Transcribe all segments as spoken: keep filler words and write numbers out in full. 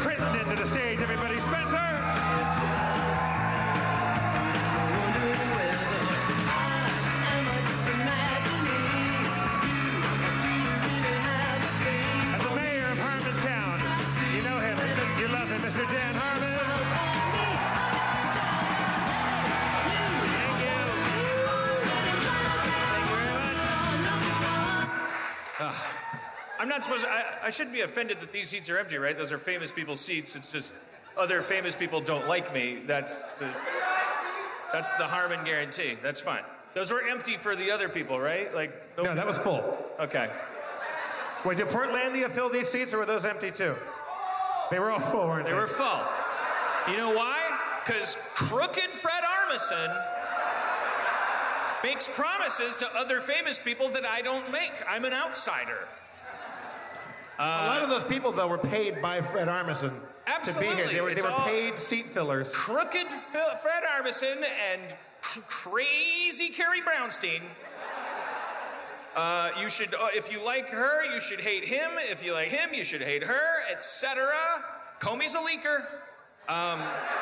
Critton into the stage, everybody. Spencer! And the mayor of Harmontown. You know him. You love him, Mister Dan Harmon. Thank you. Thank you very much. Uh, I'm not supposed to, I, I shouldn't be offended that these seats are empty, right? Those are famous people's seats. It's just other famous people don't like me. That's the, that's the Harmon guarantee. That's fine. Those were empty for the other people, right? Like no, no that was full. Okay. Wait, did Portlandia fill these seats, or were those empty too? They were all full, weren't they? They were full. You know why? Because crooked Fred Armisen makes promises to other famous people that I don't make. I'm an outsider. Uh, a lot of those people, though, were paid by Fred Armisen absolutely. to be here. They were, they were paid seat fillers. Crooked Fred Armisen and cr- crazy Carrie Brownstein. Uh, you should, uh, if you like her, you should hate him. If you like him, you should hate her, et cetera. Comey's a leaker. Um,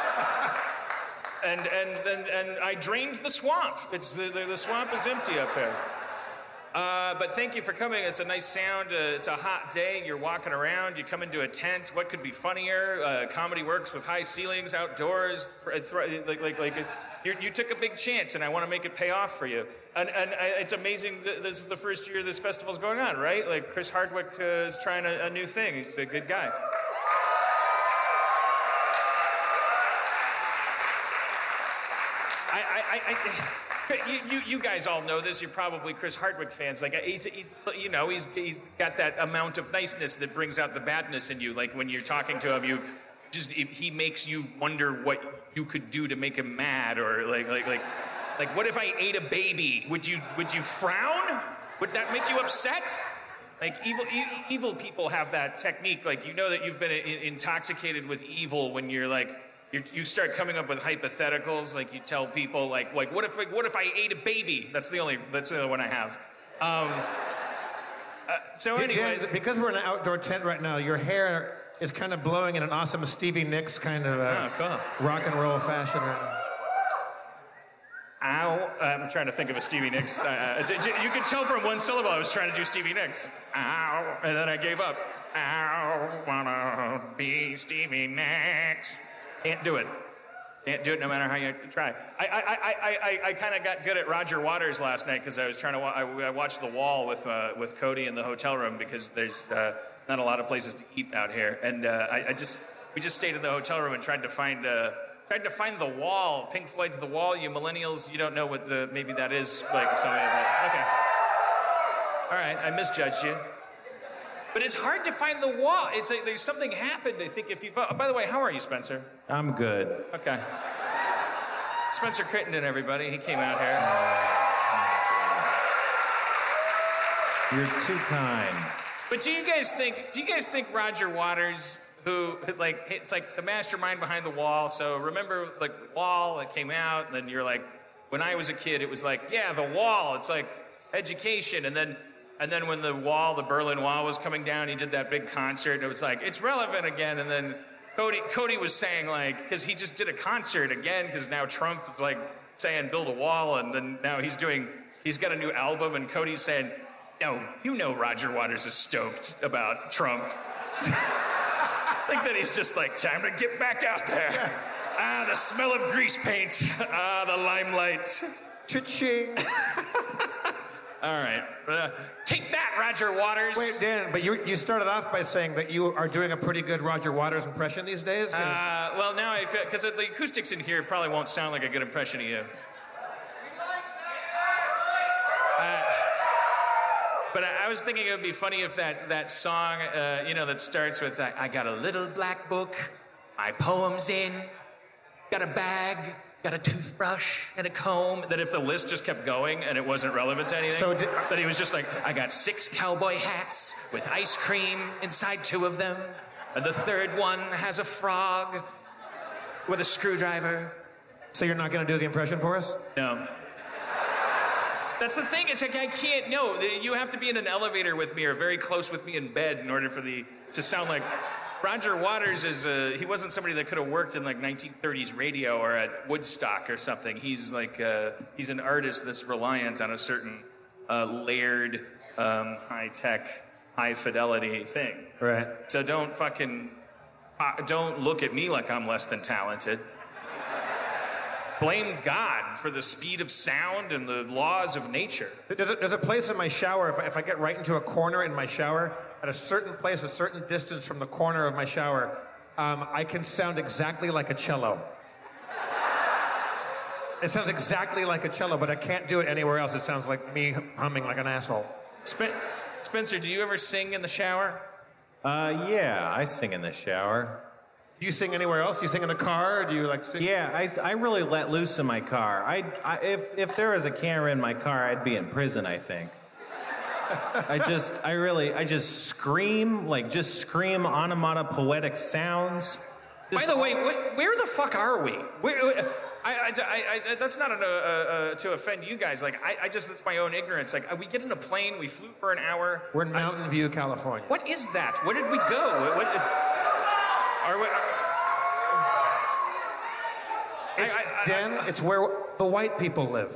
and, and, and, and I drained the swamp. It's the, the, the swamp is empty up there. Uh, but thank you for coming. It's a nice sound. Uh, it's a hot day. You're walking around. You come into a tent. What could be funnier? Uh, comedy works with high ceilings, outdoors. Th- th- like, like, like, you you took a big chance, and I want to make it pay off for you. And, and I, it's amazing that this is the first year this festival's going on, right? Like Chris Hardwick uh, is trying a, a new thing. He's a good guy. I, I, I, I You, you, you guys all know this. You're probably Chris Hardwick fans. Like he's, he's, you know, he's, he's got that amount of niceness that brings out the badness in you. Like when you're talking to him, you just he makes you wonder what you could do to make him mad, or like, like, like, like, what if I ate a baby? Would you, would you frown? Would that make you upset? Like evil, e- evil people have that technique. Like you know that you've been in, intoxicated with evil when you're like. You're, you start coming up with hypotheticals, like you tell people, like, like what if, like, what if I ate a baby? That's the only, that's the only one I have. Um, uh, so, anyways, Dan, because we're in an outdoor tent right now, your hair is kind of blowing in an awesome Stevie Nicks kind of uh, oh, cool. rock and roll fashion right now. Ow! Uh, I'm trying to think of a Stevie Nicks. Uh, you can tell from one syllable I was trying to do Stevie Nicks. Ow! And then I gave up. Ow! Wanna be Stevie Nicks? Can't do it. Can't do it no matter how you try. I I I I I, I kind of got good at Roger Waters last night because I was trying to wa- I, I watched The Wall with uh, with Cody in the hotel room because there's uh, not a lot of places to eat out here, and uh, I, I just we just stayed in the hotel room and tried to find uh, tried to find The Wall. Pink Floyd's The Wall. You millennials, you don't know what the maybe that is like something. Like, okay. All right, I misjudged you. But it's hard to find The Wall. It's like there's something happened. I think if you. Oh, by the way, how are you, Spencer? I'm good. Okay. Spencer Crittenden, everybody. He came out here. You're too kind. But do you guys think? Do you guys think Roger Waters, who like it's like the mastermind behind The Wall? So remember, like Wall that came out, and then you're like, when I was a kid, it was like, yeah, The Wall. It's like education, and then. And then when the wall, the Berlin Wall was coming down, he did that big concert, and it was like, it's relevant again. And then Cody Cody was saying, like, because he just did a concert again, because now Trump is, like, saying build a wall, and then now he's doing, he's got a new album, and Cody's saying, no, you know Roger Waters is stoked about Trump. Like that he's just like, time to get back out there. Ah, the smell of grease paint. Ah, the limelight. Cha-ching. All right. Uh, take that, Roger Waters. Wait, Dan, but you, you started off by saying that you are doing a pretty good Roger Waters impression these days? Uh, well, now I feel, because the acoustics in here probably won't sound like a good impression of you. Uh, but I, I was thinking it would be funny if that, that song, uh, you know, that starts with, I, I got a little black book, my poems in, got a bag, got a toothbrush and a comb, that if the list just kept going and it wasn't relevant to anything, so did, that he was just like, I got six cowboy hats with ice cream inside two of them, and the third one has a frog with a screwdriver. So you're not going to do the impression for us? No. That's the thing, it's like I can't, no, you have to be in an elevator with me or very close with me in bed in order for the, to sound like, Roger Waters is a, he wasn't somebody that could have worked in like nineteen thirties radio or at Woodstock or something. He's like uh, he's an artist that's reliant on a certain uh, layered, um, high tech, high fidelity thing. Right. So don't fucking uh, don't look at me like I'm less than talented. Blame God for the speed of sound and the laws of nature. There's a, there's a place in my shower, if I, if I get right into a corner in my shower, at a certain place, a certain distance from the corner of my shower, um, I can sound exactly like a cello. It sounds exactly like a cello, but I can't do it anywhere else. It sounds like me humming like an asshole. Spen- Spencer, do you ever sing in the shower? Uh, yeah, I sing in the shower. Do you sing anywhere else? Do you sing in the car? Or do you like sing? Yeah, I, I really let loose in my car. I, I, if, if there was a camera in my car, I'd be in prison, I think. I just, I really, I just scream, like just scream onomatopoetic sounds. Just By the way, wh- where the fuck are we? Where, I, I, I, I, that's not an, uh, uh, to offend you guys. Like, I, I just, that's my own ignorance. Like, we get in a plane, we flew for an hour. We're in Mountain I, View, California. What is that? Where did we go? What, what, are we, It's, I, I, Dan, I, it's where the white people live.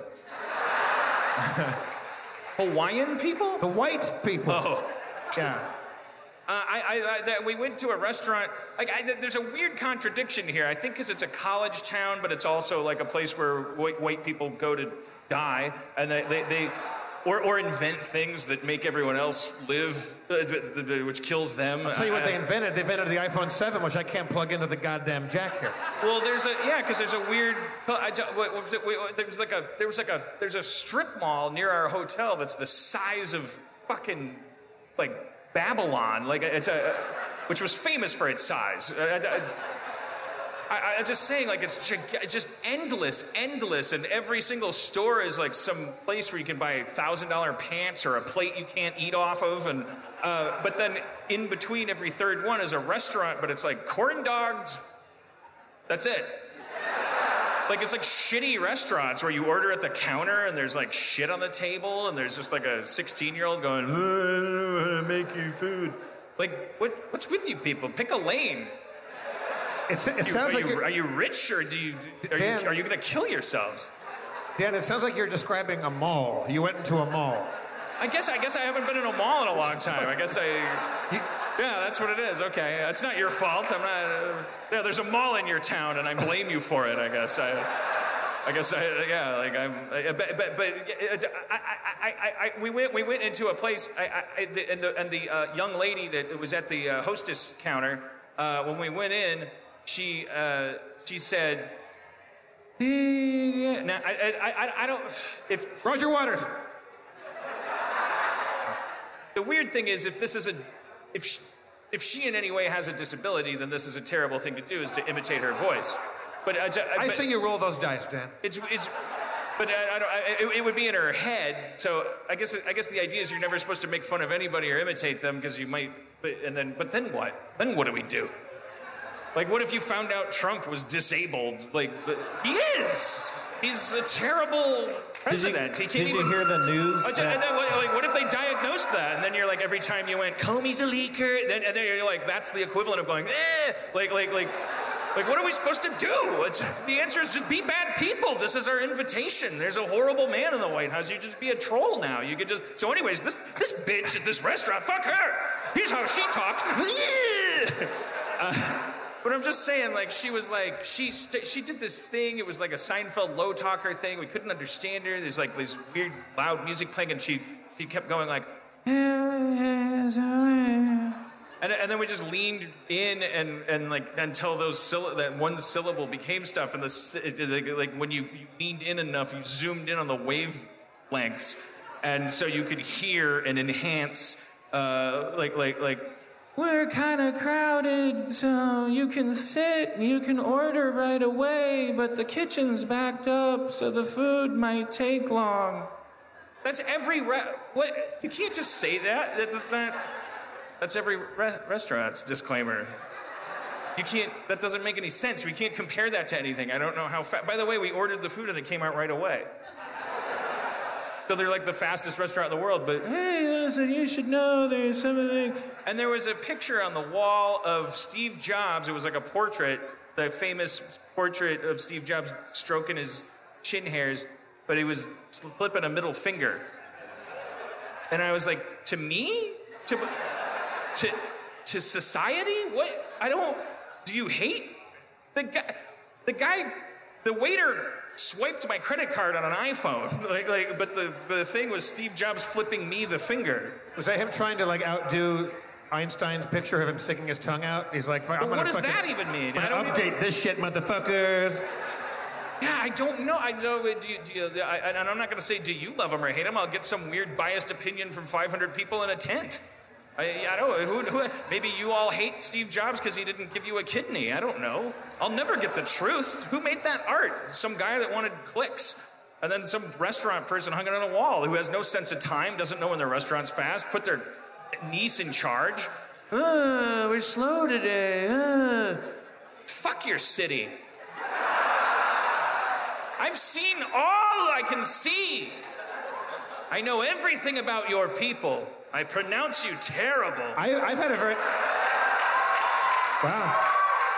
Hawaiian people? The white people. Oh. Yeah. Uh, I, I, I, that we went to a restaurant. Like, I, there's a weird contradiction here. I think because it's a college town, but it's also like a place where white, white people go to die, and they, they, they or, or invent things that make everyone else live, uh, which kills them. I'll tell you what I, they invented. They invented the iPhone seven, which I can't plug into the goddamn jack here. Well, there's a yeah, because there's a weird. I, what was it, wait, there was like a there was like a there's a strip mall near our hotel that's the size of fucking like. Babylon, like it's a, which was famous for its size. I, I, I, I'm just saying, like it's, it's just endless, endless, and every single store is like some place where you can buy thousand dollar pants or a plate you can't eat off of, and uh, but then in between every third one is a restaurant, but it's like corn dogs. That's it. Like, it's like shitty restaurants where you order at the counter and there's like shit on the table and there's just like a sixteen-year-old going, oh, I don't know how to make you food. Like, what, what's with you people? Pick a lane. It, it You- sounds are, like you, you're, are you rich or do you, are Dan- you, are you going to kill yourselves? Dan, it sounds like you're describing a mall. You went into a mall. I guess I guess I haven't been in a mall in a long time. I guess I... You, Yeah, that's what it is. Okay, it's not your fault. I'm not. Uh, yeah, there's a mall in your town, and I blame you for it. I guess. I, I guess. I, yeah, like I'm. I, but but, but I, I, I, I, we went we went into a place. I, I, the, and the and the uh, young lady that was at the uh, hostess counter uh, when we went in, she uh, she said. Yeah. Now I, I I I don't. If Roger Waters. the weird thing is, if this is a If she, if she in any way has a disability, then this is a terrible thing to do, is to imitate her voice. But, uh, I but say you roll those dice, Dan. it's it's. But I, I don't, I, it, it would be in her head. So I guess I guess the idea is you're never supposed to make fun of anybody or imitate them because you might. But, and then but then what? Then what do we do? Like, what if you found out Trump was disabled? Like, but he is. He's a terrible president. Did he you, can't did you even, hear the news? Oh, that- and then, what, like, what if they diagnosed that, and then you're like, every time you went, Comey's a leaker, then and then you're like, that's the equivalent of going, eh, like, like, like, like, what are we supposed to do? It's, the answer is just be bad people. This is our invitation. There's a horrible man in the White House. You just be a troll now. You could just. So, anyways, this this bitch at this restaurant, fuck her. Here's how she talked. uh, But I'm just saying, like, she was like, she st- she did this thing. It was like a Seinfeld low talker thing. We couldn't understand her. There's like this weird loud music playing, and she she kept going like, and and then we just leaned in and and like until those syll- that one syllable became stuff. And the it, like, like when you, you leaned in enough, you zoomed in on the wavelengths, and so you could hear and enhance, uh, like like like. We're kind of crowded, so you can sit, you can order right away, but the kitchen's backed up, so the food might take long. That's every re- what? You can't just say that. That's that, that's every re- restaurant's disclaimer. You can't. That doesn't make any sense. We can't compare that to anything. I don't know how fast. By the way, we ordered the food and it came out right away. So they're like the fastest restaurant in the world, but hey, listen, you should know there's something. And there was a picture on the wall of Steve Jobs. It was like a portrait, the famous portrait of Steve Jobs stroking his chin hairs, but he was flipping a middle finger. And I was like, to me? To, to, to society? What? I don't, do you hate? The guy, the guy, the waiter swiped my credit card on an iPhone. Like, like, but the, the thing was Steve Jobs flipping me the finger. Was that him trying to like outdo Einstein's picture of him sticking his tongue out? He's like, I'm But gonna what does fucking, that even mean? I'm I gonna don't update even- this shit, motherfuckers. Yeah, I don't know. I know. Do you, do you, I, and I'm not going to say, do you love him or hate him? I'll get some weird biased opinion from five hundred people in a tent. I, I don't know. Who, who, maybe you all hate Steve Jobs because he didn't give you a kidney. I don't know. I'll never get the truth. Who made that art? Some guy that wanted clicks. And then some restaurant person hung it on a wall who has no sense of time, doesn't know when their restaurant's fast, put their niece in charge. Oh, we're slow today. Oh. Fuck your city. I've seen all I can see. I know everything about your people. I pronounce you terrible. I, I've had a very... Wow.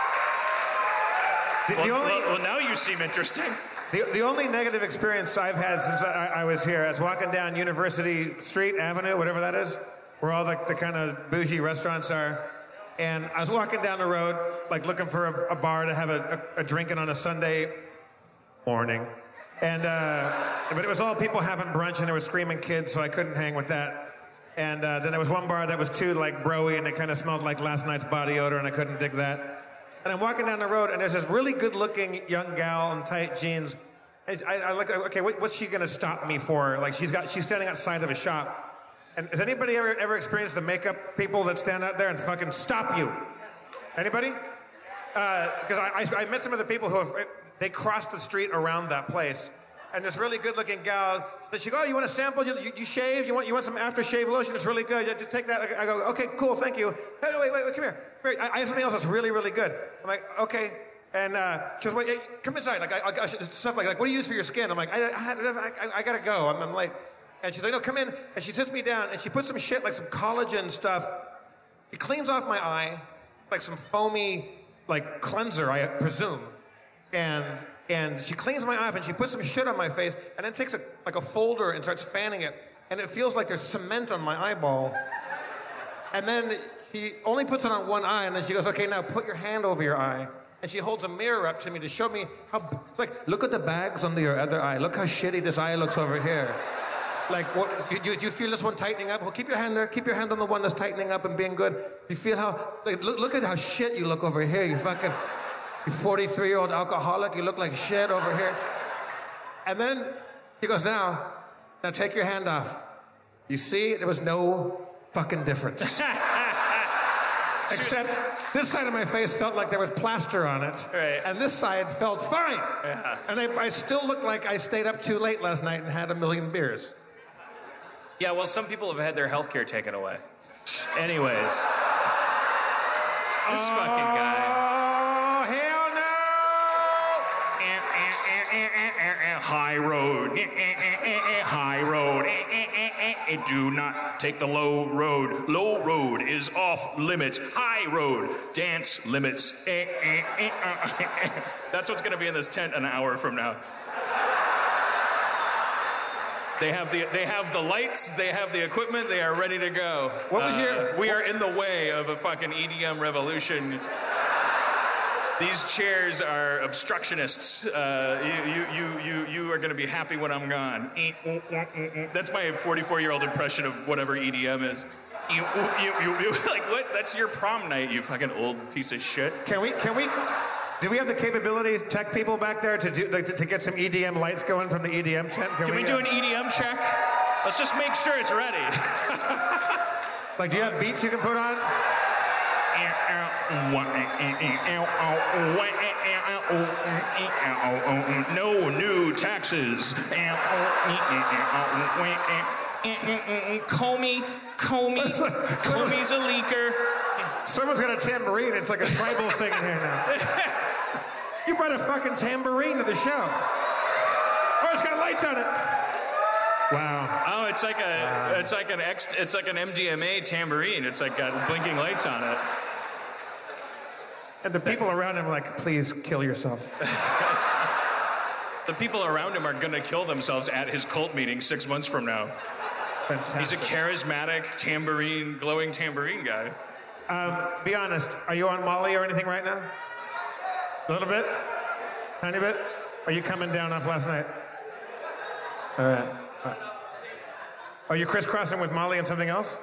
The, the Well, only, well, well, now you seem interesting. the, the only negative experience I've had since I, I was here, I was walking down University Street Avenue, whatever that is, where all the, the kind of bougie restaurants are, and I was walking down the road, like looking for a, a bar to have a, a, a drinking on a Sunday morning. And, uh, but it was all people having brunch, and there were screaming kids, so I couldn't hang with that. And uh, then there was one bar that was too like bro-y, and it kind of smelled like last night's body odor, and I couldn't dig that. And I'm walking down the road, and there's this really good-looking young gal in tight jeans. And I, I look, okay, what, what's she gonna stop me for? Like she's got, she's standing outside of a shop. And has anybody ever ever experienced the makeup people that stand out there and fucking stop you? Anybody? Because I, I, I met some of the people who have, they crossed the street around that place. And this really good-looking gal, she goes, oh, you want a sample? You, you, you shave? You want you want some aftershave lotion? It's really good. Yeah, just take that. I go, okay, cool, thank you. Hey, wait, wait, wait, come here. Come here. I, I have something else that's really, really good. I'm like, okay. And uh, she goes, wait, hey, come inside. Like, I, I, stuff like, like, what do you use for your skin? I'm like, I, I, I, I gotta go. I'm, I'm late. And she's like, no, come in. And she sits me down, and she puts some shit, like some collagen stuff. It cleans off my eye, like some foamy, like cleanser, I presume. And and she cleans my eye off, and she puts some shit on my face, and then takes a, like a folder and starts fanning it. And it feels like there's cement on my eyeball. And then she only puts it on one eye, and then she goes, okay, now put your hand over your eye. And she holds a mirror up to me to show me how, it's like, look at the bags under your other eye. Look how shitty this eye looks over here. Like, what, you, you, you feel this one tightening up? Well, keep your hand there. Keep your hand on the one that's tightening up and being good. You feel how, like, look, look at how shit you look over here. You fucking, you forty-three-year-old alcoholic. You look like shit over here. And then he goes, now, now take your hand off. You see, there was no fucking difference. Except this side of my face felt like there was plaster on it. Right. And this side felt fine. Yeah. And I, I still looked like I stayed up too late last night and had a million beers. Yeah, well, some people have had their health care taken away. Anyways. This oh, fucking guy. Oh, hell no! High road. High road. Do not take the low road. Low road is off limits. High road. Dance limits. That's what's going to be in this tent an hour from now. They have the they have the lights, they have the equipment, they are ready to go. What was Uh, your- We are in the way of a fucking E D M revolution. These chairs are obstructionists. Uh, you, you, you, you, you are going to be happy when I'm gone. That's my forty-four-year-old impression of whatever E D M is. You, you, you, you, like, what? That's your prom night, you fucking old piece of shit. Can we, can we, do we have the capabilities, tech people back there, to do, like, to, to get some E D M lights going from the E D M tent? Can we do an E D M check? Let's just make sure it's ready. Like, do you have beats you can put on? No new taxes. Comey, Comey, That's like- Comey's a leaker. Someone's got a tambourine. It's like a tribal thing in here now. You brought a fucking tambourine to the show. Oh, it's got lights on it. Wow. Oh, it's like a, wow. it's like an X, it's like an M D M A tambourine. It's like got blinking lights on it. And the people around him are like, please kill yourself. The people around him are gonna kill themselves at his cult meeting six months from now. Fantastic. He's a charismatic tambourine, glowing tambourine guy. Um, be honest, are you on Molly or anything right now? A little bit? Tiny bit? Are you coming down off last night? All right. Are you crisscrossing with Molly and something else?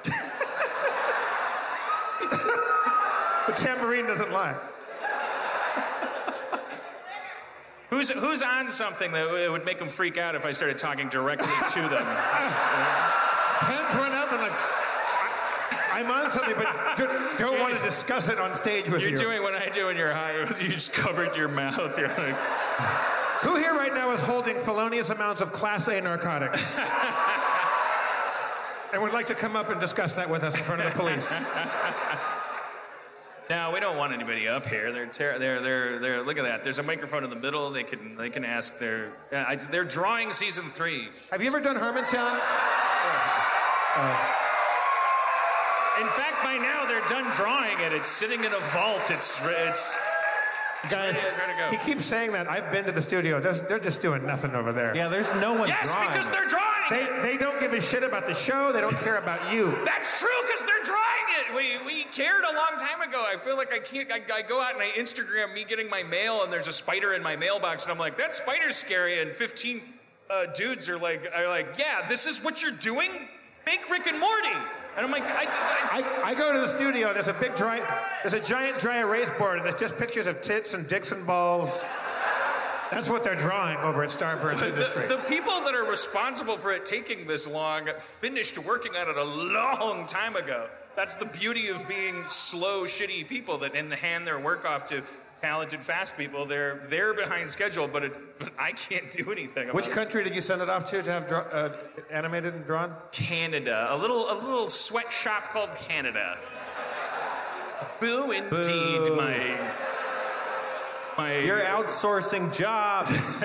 The tambourine doesn't lie. Who's who's on something that it would make them freak out if I started talking directly to them? Hands went up and like, I, I'm on something, but don't, don't want to discuss it on stage with You're you. You're doing what I do when you're high. You just covered your mouth. You're like... Who here right now is holding felonious amounts of Class A narcotics? And would like to come up and discuss that with us in front of the police? No, we don't want anybody up here. They're ter- they're they're they're. Look at that. There's a microphone in the middle. They can they can ask their. Uh, I, they're drawing season three. Have you ever done Harmontown? Uh, in fact, by now they're done drawing it. It's sitting in a vault. It's it's. it's Guys, ready, ready to go. He keeps saying that. I've been to the studio. There's, they're just doing nothing over there. Yeah, there's no one yes, drawing. Yes, because they're drawing they, it. They don't give a shit about the show. They don't care about you. That's true, because they're drawing it. We, we cared a long time ago. I feel like I can't. I, I go out and I Instagram me getting my mail, and there's a spider in my mailbox, and I'm like, that spider's scary. And fifteen uh, dudes are like, are like, yeah, this is what you're doing? Make Rick and Morty. And I'm like, I, I, I, I go to the studio. There's a big dry, there's a giant dry erase board, and it's just pictures of tits and dicks and balls. That's what they're drawing over at Starburns Industries. The, the people that are responsible for it taking this long finished working on it a long time ago. That's the beauty of being slow, shitty people that in the hand their work off to talented, fast people. They're they're behind schedule, but, it, but I can't do anything about Which it. country did you send it off to to have draw, uh, animated and drawn? Canada. A little a little sweatshop called Canada. Boo, indeed, Boo. my... My, You're outsourcing jobs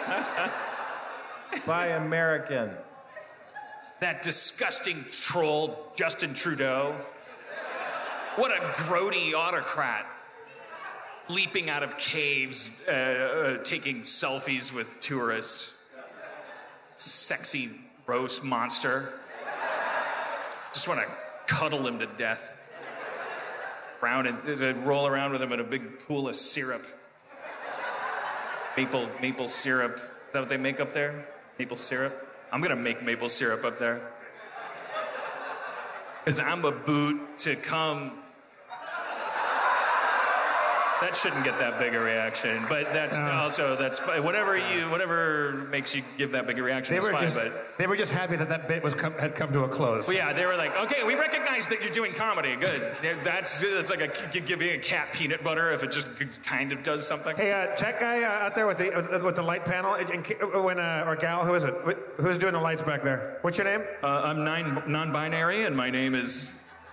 by American. That disgusting troll, Justin Trudeau. What a grody autocrat. Leaping out of caves, uh, uh, taking selfies with tourists. Sexy, gross monster. Just want to cuddle him to death. Round and uh, roll around with him in a big pool of syrup. Maple, maple syrup. Is that what they make up there? Maple syrup? I'm gonna make maple syrup up there. Because I'm a boot to come. That shouldn't get that big a reaction, but that's No. also, that's whatever you, whatever makes you give that big a reaction They is were fine, just but. they were just happy that that bit was come, had come to a close. Well, yeah, they were like, okay, we recognize that you're doing comedy. Good. That's that's like a, giving a cat peanut butter if it just kind of does something. Hey, uh, tech guy uh, out there with the uh, with the light panel, in, in, when uh, or gal, who is it? Wh- Who's doing the lights back there? What's your name? Uh, I'm nine, non-binary, and my name is.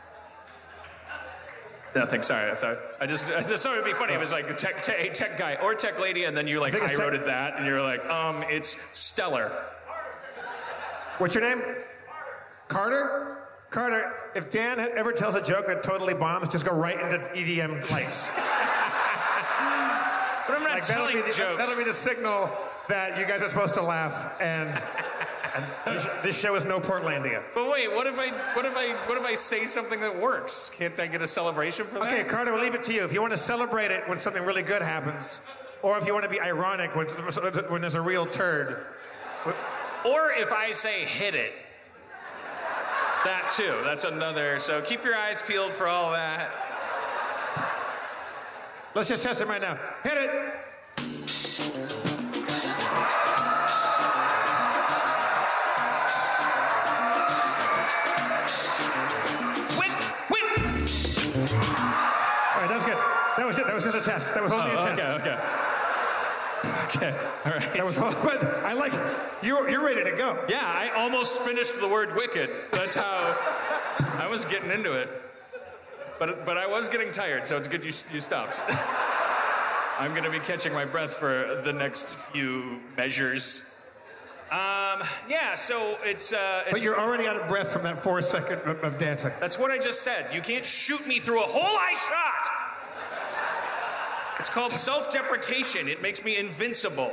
Nothing. Sorry, I'm sorry. I just, I just thought it'd be funny. It was like a tech, tech, tech guy or tech lady, and then you like I think it's high tech- roaded that, and you're like, um, it's Stellar. What's your name? Carter. Carter. If Dan ever tells a joke that totally bombs, just go right into E D M lights. But I'm not Like that'll telling be the, jokes. that'll be the signal that you guys are supposed to laugh, and, and this, this show is no Portlandia. But wait, what if I, what if I, what if I say something that works? Can't I get a celebration for that? Okay, Carter, we'll leave it to you. If you want to celebrate it when something really good happens, or if you want to be ironic when, when there's a real turd. Or if I say hit it. That too. That's another. So keep your eyes peeled for all that. Let's just test it right now. Hit it. Win, win. All right, that was good. That was it. That was just a test. That was only Oh, a test. okay, okay. Okay, all right. That was all, but I like you're you're ready to go. Yeah, I almost finished the word wicked. That's how I was getting into it. But but I was getting tired, so it's good you you stopped. I'm going to be catching my breath for the next few measures. Um, yeah, so it's, uh, it's... But you're already out of breath from that four second of, of dancing. That's what I just said. You can't shoot me through a hole I shot! It's called self-deprecation. It makes me invincible.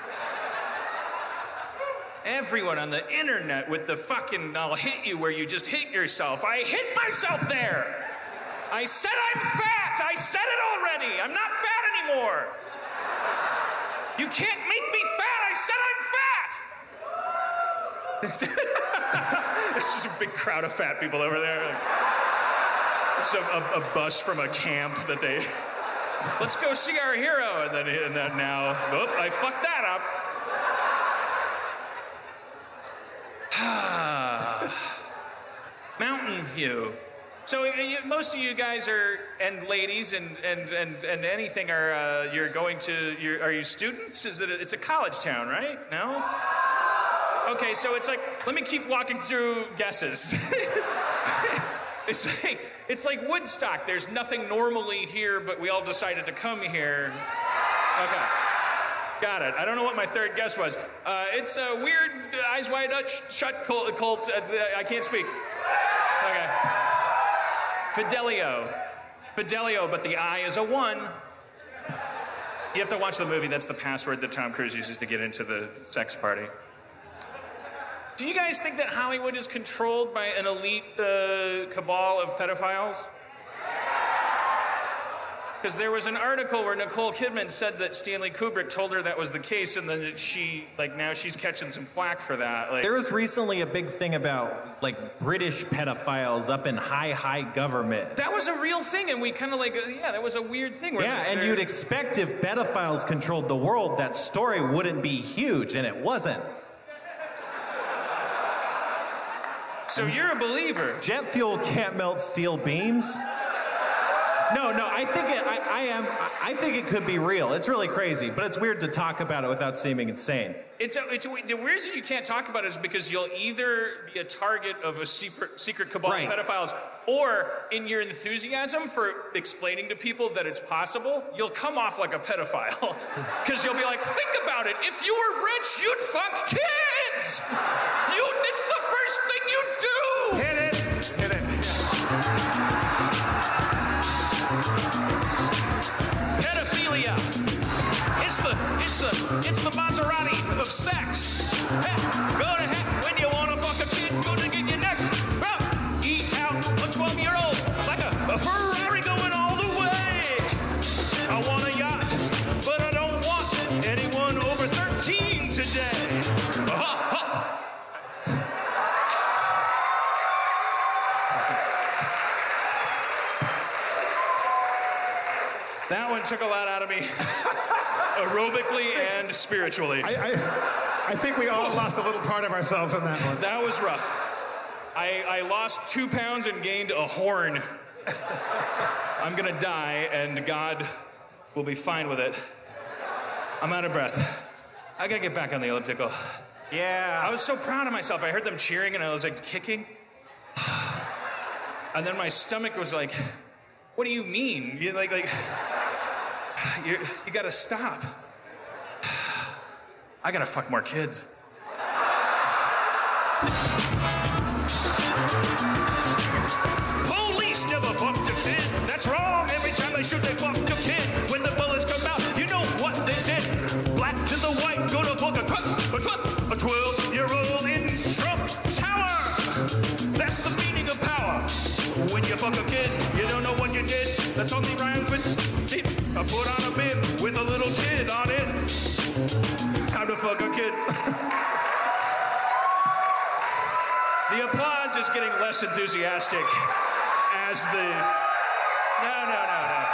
Everyone on the internet with the fucking I'll hit you where you just hit yourself. I hit myself there! I said I'm fat! I said it already! I'm not fat anymore! You can't make me fat! I said I'm fat! There's just a big crowd of fat people over there. Like, it's a, a, a bus from a camp that they... Let's go see our hero. And then, and then now... Oop, I fucked that up. Mountain View. So you, most of you guys are, and ladies, and and and, and anything are, uh, you're going to, you're, are you students? Is it? A, it's a college town, right? No. Okay, so it's like, let me keep walking through guesses. It's like it's like Woodstock. There's nothing normally here, but we all decided to come here. Okay. Got it. I don't know what my third guess was. Uh, it's a weird, uh, eyes wide shut cult. cult uh, I can't speak. Okay. Fidelio. Fidelio, but the I is a one. You have to watch the movie. That's the password that Tom Cruise uses to get into the sex party. Do you guys think that Hollywood is controlled by an elite uh, cabal of pedophiles? Because there was an article where Nicole Kidman said that Stanley Kubrick told her that was the case, and then that she, like, now she's catching some flack for that. Like, there was recently a big thing about, like, British pedophiles up in high, high government. That was a real thing, and we kind of, like, uh, yeah, that was a weird thing. Where yeah, and you'd expect if pedophiles controlled the world, that story wouldn't be huge, and it wasn't. So you're a believer. Jet fuel can't melt steel beams? No, no, I think it, I, I am, I think it could be real. It's really crazy, but it's weird to talk about it without seeming insane. It's, a, it's a, the reason you can't talk about it is because you'll either be a target of a secret, secret cabal right. of pedophiles, or in your enthusiasm for explaining to people that it's possible, you'll come off like a pedophile. Because you'll be like, think about it. If you were rich, you'd fuck kids. You, it's the first thing you do. Hit it. Hit it. Pedophilia. It's the, it's the, it's the Maserati of sex. Hey, go to heck when you want to fuck a kid, go to get your neck. Bro, eat out a twelve-year-old like a, a Ferrari going all the way. I want a yacht, but I don't want anyone over thirteen today. Ha, ha. That one took a lot out of me, aerobically and spiritually. I, I, I think we all lost a little part of ourselves in that one. That was rough. I, I lost two pounds and gained a horn. I'm gonna die, and God will be fine with it. I'm out of breath. I gotta get back on the elliptical. Yeah. I was so proud of myself. I heard them cheering, and I was like kicking. And then my stomach was like, what do you mean? You like, like, you're, you gotta stop. I gotta fuck more kids. Police never fucked a kid. That's wrong. Every time they shoot, they fuck a kid. When the bullets come out, you know what they did. Black to the white, go to fuck a truck, a truck, a twelve-year-old in Trump Tower. That's the meaning of power. When you fuck a kid, you don't know what you did. That's only rhymes with tip. I put on a bib with a little kid on it. Time to fuck a kid. The applause is getting less enthusiastic as the... No, no, no, no.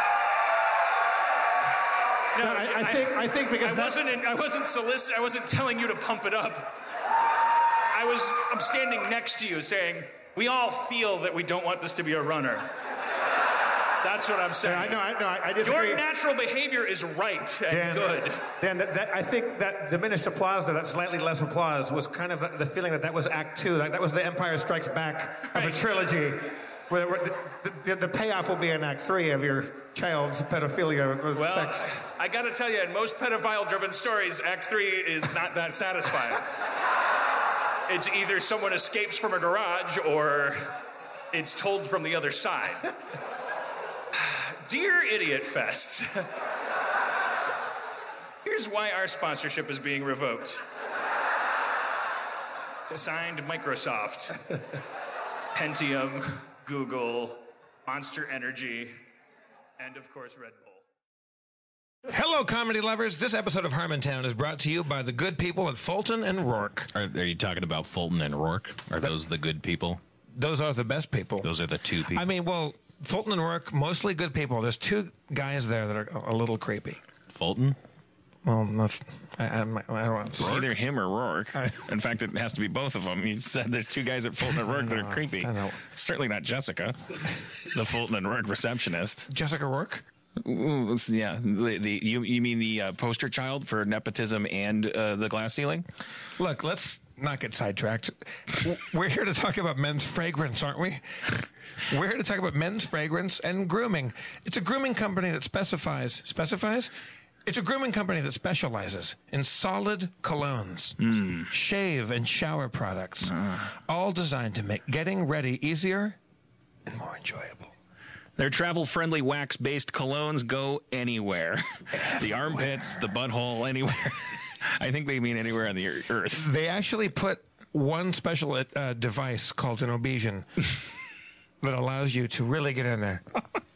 No, No, I, I think I think because I that- wasn't in, I wasn't solicit I wasn't telling you to pump it up. I was I'm standing next to you saying, we all feel that we don't want this to be a runner. That's what I'm saying. I know, I know, I, I disagree. Your natural behavior is right and Dan, good. Dan, that, that, I think that diminished applause, there, that slightly less applause, was kind of the, the feeling that that was Act Two. Like that was the Empire Strikes Back of a trilogy. Where, where the, the, the payoff will be in Act Three of your child's pedophilia or Well, sex. I gotta tell you, in most pedophile-driven stories, Act Three is not that satisfying. It's either someone escapes from a garage or it's told from the other side. Dear Idiot Fest, here's why our sponsorship is being revoked. Signed Microsoft, Pentium, Google, Monster Energy, and of course Red Bull. Hello, comedy lovers. This episode of Harmontown is brought to you by the good people at Fulton and Rourke. Are, are you talking about Fulton and Rourke? Are those the good people? Those are the best people. Those are the two people. I mean, well, Fulton and Rourke, mostly good people. There's two guys there that are a little creepy. Fulton? Well, no, I, I, I don't want It's either him or Rourke. In fact, it has to be both of them. He said there's two guys at Fulton and Rourke that are creepy. I know. It's certainly not Jessica, the Fulton and Rourke receptionist. Jessica Rourke? Ooh, it's- yeah, the, the you you mean the uh, poster child for nepotism and uh, the glass ceiling? Look, let's not get sidetracked. We're here to talk about men's fragrance, aren't we? We're here to talk about men's fragrance and grooming. It's a grooming company that specifies, specifies? It's a grooming company that specializes in solid colognes, mm. shave and shower products, uh. all designed to make getting ready easier and more enjoyable. Their travel-friendly wax-based colognes go anywhere. The armpits, the butthole, anywhere. I think they mean anywhere on the earth. They actually put one special uh, device called an Obesian that allows you to really get in there.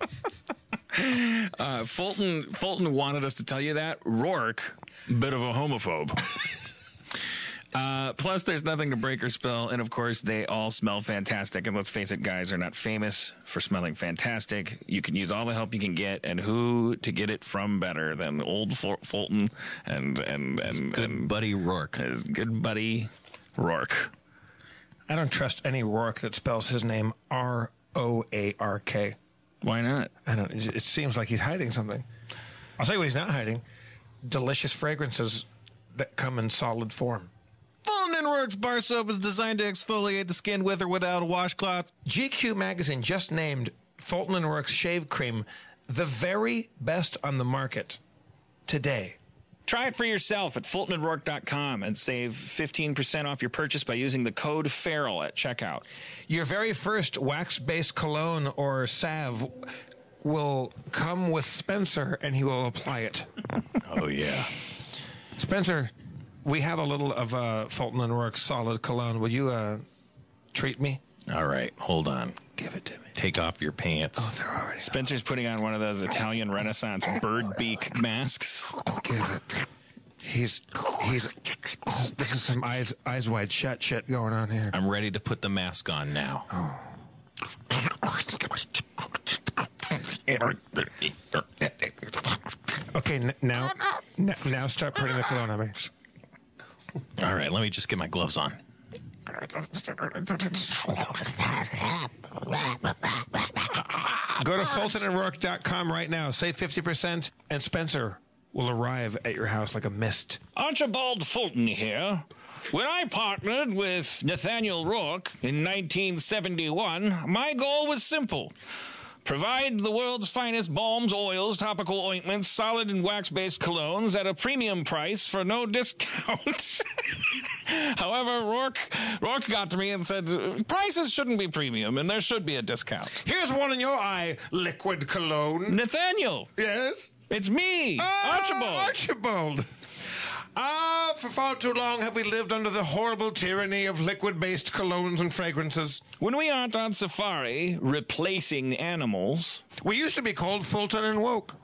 Uh, Fulton Fulton wanted us to tell you that. Rourke, bit of a homophobe. Uh, plus, there's nothing to break or spill, and of course, they all smell fantastic. And let's face it, guys are not famous for smelling fantastic. You can use all the help you can get, and who to get it from better than old Ful- Fulton and and and, his good and buddy Rourke. His good buddy Rourke. I don't trust any Rourke that spells his name R O A R K. Why not? I don't. It seems like he's hiding something. I'll tell you what he's not hiding: delicious fragrances that come in solid form. Fulton and Rourke's bar soap is designed to exfoliate the skin with or without a washcloth. G Q magazine just named Fulton and Rourke's shave cream the very best on the market today. Try it for yourself at fulton and rourke dot com and save fifteen percent off your purchase by using the code FERAL at checkout. Your very first wax-based cologne or salve will come with Spencer, and he will apply it. Oh, yeah. Spencer, we have a little of uh, Fulton and Rourke's solid cologne. Will you uh, treat me? All right, hold on. Give it to me. Take off your pants. Oh, they're already. Spencer's putting on one of those Italian Renaissance bird beak masks. Give it. He's he's. This is some eyes eyes wide shut shit going on here. I'm ready to put the mask on now. Oh. Okay, n- now n- now start putting the cologne on me. All right, let me just get my gloves on. Go to fulton and rourke dot com right now. Save fifty percent, and Spencer will arrive at your house like a mist. Archibald Fulton here. When I partnered with Nathaniel Rourke in nineteen seventy-one, my goal was simple. Provide the world's finest balms, oils, topical ointments, solid and wax-based colognes at a premium price for no discount. However, Rourke, Rourke got to me and said, prices shouldn't be premium and there should be a discount. Here's one in your eye, liquid cologne. Nathaniel. Yes? It's me, Ah, Archibald. Archibald. Ah, for far too long have we lived under the horrible tyranny of liquid-based colognes and fragrances. When we aren't on safari replacing animals, We used to be called Fulton and Woke.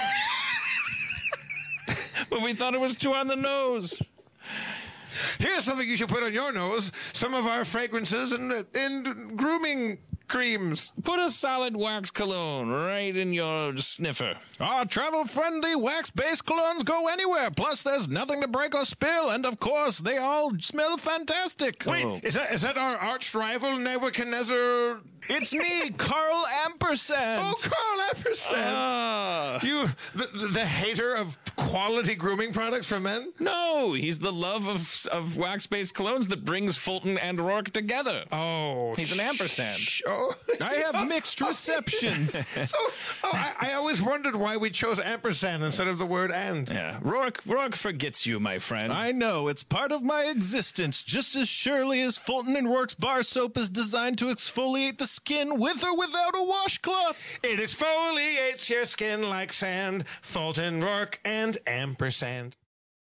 but we thought it was too on the nose. Here's something you should put on your nose. Some of our fragrances and, and grooming creams. Put a solid wax cologne right in your sniffer. Our travel-friendly wax-based colognes go anywhere. Plus, there's nothing to break or spill. And, of course, they all smell fantastic. Wait, Oh. is that is that our arch rival, Nebuchadnezzar? It's me, Carl Ampersand. Oh, Carl Ampersand. Ah. You, the, the, the hater of quality grooming products for men? No, he's the love of, of wax-based colognes that brings Fulton and Rourke together. Oh. He's an ampersand. sh- show. I have mixed receptions. So, oh, I, I always wondered why we chose ampersand instead of the word and. Yeah, Rourke, Rourke forgets you, my friend. I know, it's part of my existence, just as surely as Fulton and Rourke's bar soap is designed to exfoliate the skin with or without a washcloth. It exfoliates your skin like sand. Fulton, Rourke, and ampersand.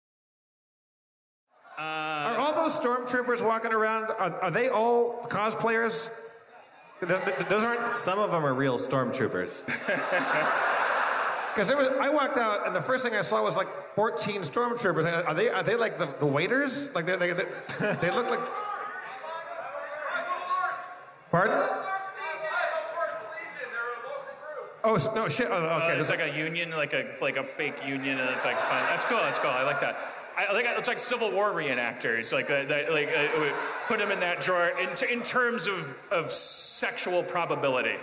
Uh, are all those stormtroopers walking around, are, are they all cosplayers? Those, those aren't... Some of them are real stormtroopers. Because there was, I walked out, and the first thing I saw was like fourteen stormtroopers. Are they, are they like the, the waiters? Like they, they, they, they look like... Pardon? Oh no! Shit! Oh, okay. Uh, it's like a union, like a like a fake union, and it's like fun. That's cool. That's cool. I like that. I like it's like Civil War reenactors. Like uh, that, like uh, put them in that drawer in, t- in terms of of sexual probability.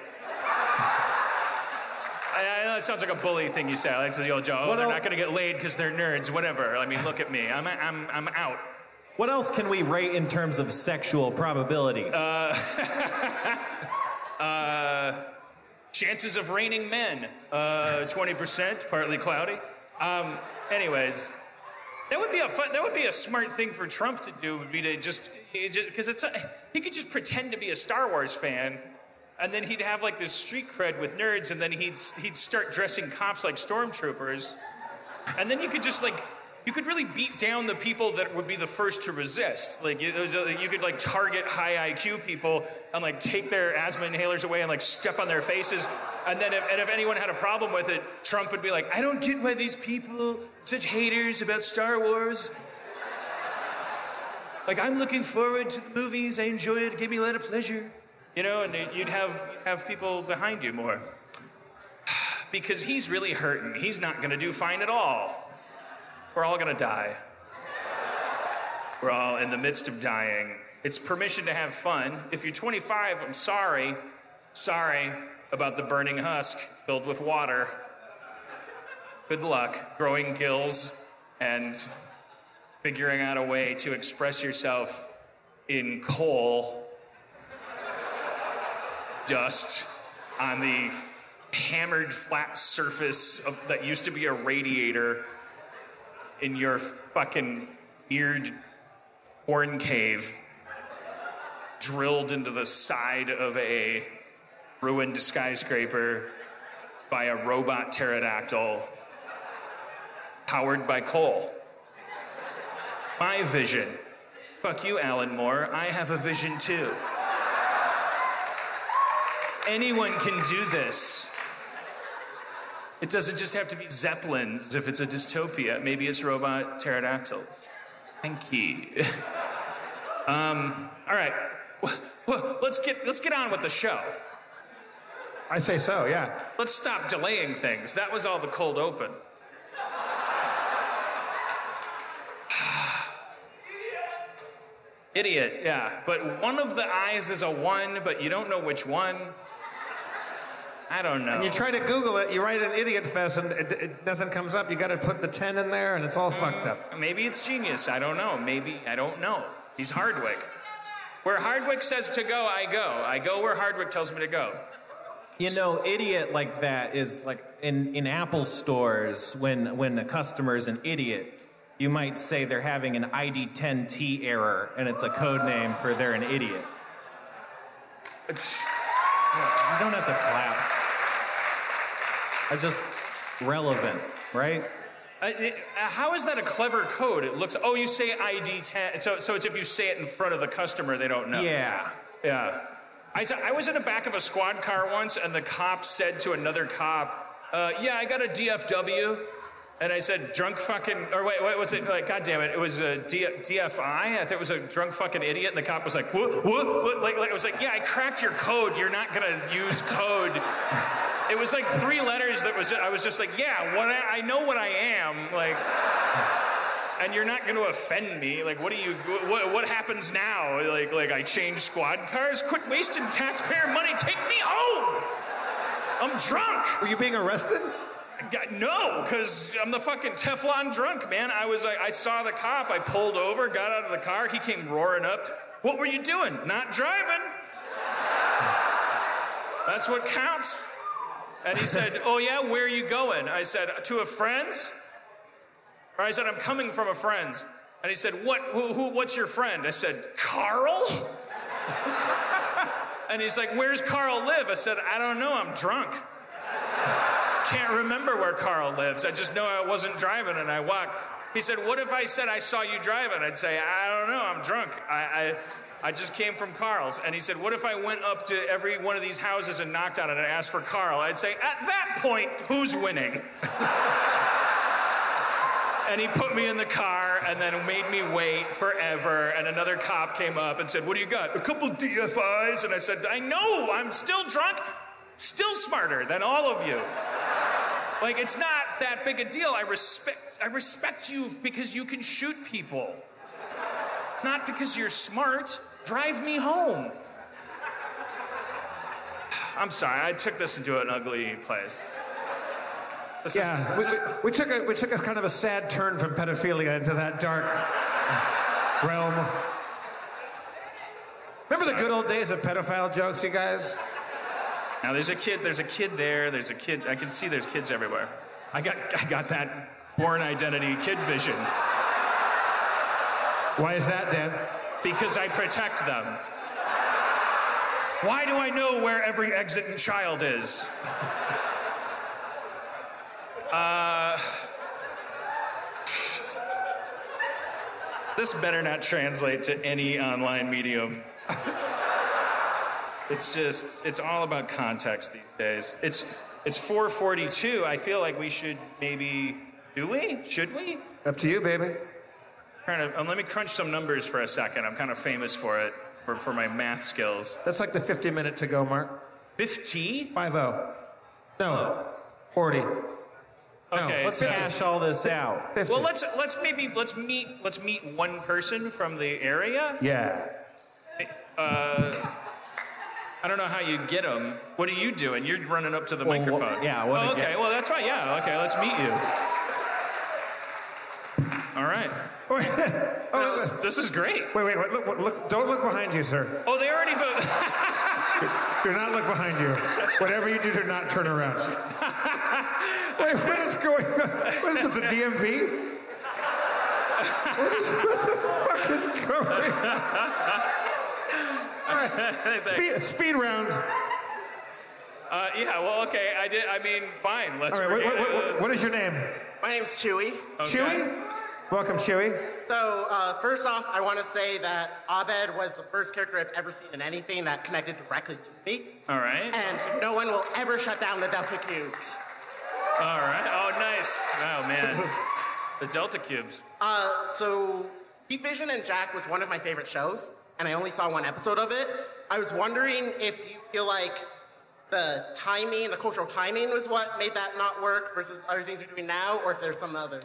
I, I know it sounds like a bully thing you say. Like says the old Joe. Oh, What they're el- not going to get laid because they're nerds. Whatever. I mean, look at me. I'm I'm I'm out. What else can we rate in terms of sexual probability? Uh. uh Chances of raining men, uh, twenty percent, partly cloudy. Um, anyways, that would be a fun, that would be a smart thing for Trump to do. Would be to just because it's a, he could just pretend to be a Star Wars fan, and then he'd have like this street cred with nerds, and then he'd he'd start dressing cops like stormtroopers, and then you could just like. You could really beat down the people that would be the first to resist. Like, you, you could, like, target high I Q people and, like, take their asthma inhalers away and, like, step on their faces. And then if, and if anyone had a problem with it, Trump would be like, I don't get why these people, such haters about Star Wars. Like, I'm looking forward to the movies. I enjoy it. It gave me a lot of pleasure. You know, and you'd have, have people behind you more. Because he's really hurting. He's not going to do fine at all. We're all gonna die. We're all in the midst of dying. It's permission to have fun. If you're twenty-five, I'm sorry. Sorry about the burning husk filled with water. Good luck growing gills and figuring out a way to express yourself in coal dust on the hammered flat surface of, that used to be a radiator in your fucking weird horn cave drilled into the side of a ruined skyscraper by a robot pterodactyl powered by coal. My vision. Fuck you, Alan Moore. I have a vision too. Anyone can do this. It doesn't just have to be Zeppelins if it's a dystopia. Maybe it's robot pterodactyls. Thank you. um, all right. Well, let's get let's get on with the show. I say so, yeah. Let's stop delaying things. That was all the cold open. Idiot, yeah. But one of the eyes is a one, but you don't know which one. I don't know. And you try to Google it, you write an idiot fest, and it, it, nothing comes up. You got to put the ten in there, and it's all mm, fucked up. Maybe it's genius. I don't know. Maybe, I don't know. He's Hardwick. Where Hardwick says to go, I go. I go where Hardwick tells me to go. You know, idiot like that is like in, in Apple stores, when, when a customer is an idiot, you might say they're having an I D ten T error, and it's a code name for they're an idiot. It's, you don't have to clap. It's just relevant, right? Uh, it, uh, how is that a clever code? It looks. Oh, you say I D ten. So, so it's if you say it in front of the customer, they don't know. Yeah. Yeah. I, I was in the back of a squad car once, and the cop said to another cop, uh, "Yeah, I got a D F W." And I said, drunk fucking, or wait, what was it? Like, God damn it, it was a D- DFI? I thought it was a drunk fucking idiot. And the cop was like, what, what, what? Like, like, I was like, yeah, I cracked your code. You're not gonna use code. It was like three letters that was, I was just like, yeah, what I, I know what I am. Like, and you're not gonna offend me. Like, what do you, what, what happens now? Like, like I change squad cars? Quit wasting taxpayer money. Take me home. I'm drunk. Were you being arrested? No, because I'm the fucking Teflon drunk, man. I was, I, I saw the cop. I pulled over, got out of the car. He came roaring up. What were you doing? Not driving. That's what counts. And he said, oh yeah, where are you going? I said, to a friend's. Or I said, I'm coming from a friend's. And he said, what, who, who, what's your friend? I said, Carl? And he's like, where's Carl live? I said, I don't know, I'm drunk. Can't remember where Carl lives. I just know I wasn't driving and I walked. He said, what if I said I saw you driving? I'd say, I don't know, I'm drunk. I, I, I just came from Carl's. And he said, what if I went up to every one of these houses and knocked on it and asked for Carl? I'd say, at that point, who's winning? And he put me in the car and then made me wait forever. And another cop came up and said, what do you got? A couple D F Is? And I said, I know, I'm still drunk, still smarter than all of you. Like, it's not that big a deal. I respect, I respect you because you can shoot people. Not because you're smart. Drive me home. I'm sorry, I took this into an ugly place. This yeah, is, we, we, we took a we took a kind of a sad turn from pedophilia into that dark realm. Remember the good old days of pedophile jokes, you guys? Now there's a kid. There's a kid there. There's a kid. I can see there's kids everywhere. I got I got that Born Identity kid vision. Why is that, Dan? Because I protect them. Why do I know where every exit and child is? Uh, this better not translate to any online medium. It's just, it's all about context these days. It's it's four forty-two. I feel like we should maybe, do we? Should we? Up to you, baby. Kind of, um, let me crunch some numbers for a second. I'm kind of famous for it, for, for my math skills. That's like the fifty minute to go mark. fifty? five oh. No, forty. Okay, no, let's so, hash all this out. fifty. Well, let's let's maybe let's meet let's meet one person from the area. Yeah. Uh, I don't know how you get them. What are you doing? You're running up to the well, microphone. Well, yeah. Well, oh, okay. yeah. Well, that's fine. Yeah. Okay. Let's meet you. All right. Wait, oh, This is, this is great. wait, wait, wait, look, look, don't look behind you, sir. Oh, they already voted. Do not look behind you. Whatever you do, do not turn around. Wait, what is going on? What is this, the D M V? What, is, what the fuck is going on? All right. Speed, speed round. Uh, yeah, well, okay. I did. I mean, fine. Let's. All right, what, what, what, what is your name? My name's Chewy. Okay. Chewy? Welcome, Chewy. So, uh, first off, I want to say that Abed was the first character I've ever seen in anything that connected directly to me. All right. And no one will ever shut down the Delta Cubes. All right. Oh, nice. Oh, man. The Delta Cubes. Uh, so, Heat Vision and Jack was one of my favorite shows, and I only saw one episode of it. I was wondering if you feel like the timing, the cultural timing was what made that not work versus other things you're doing now, or if there's some other...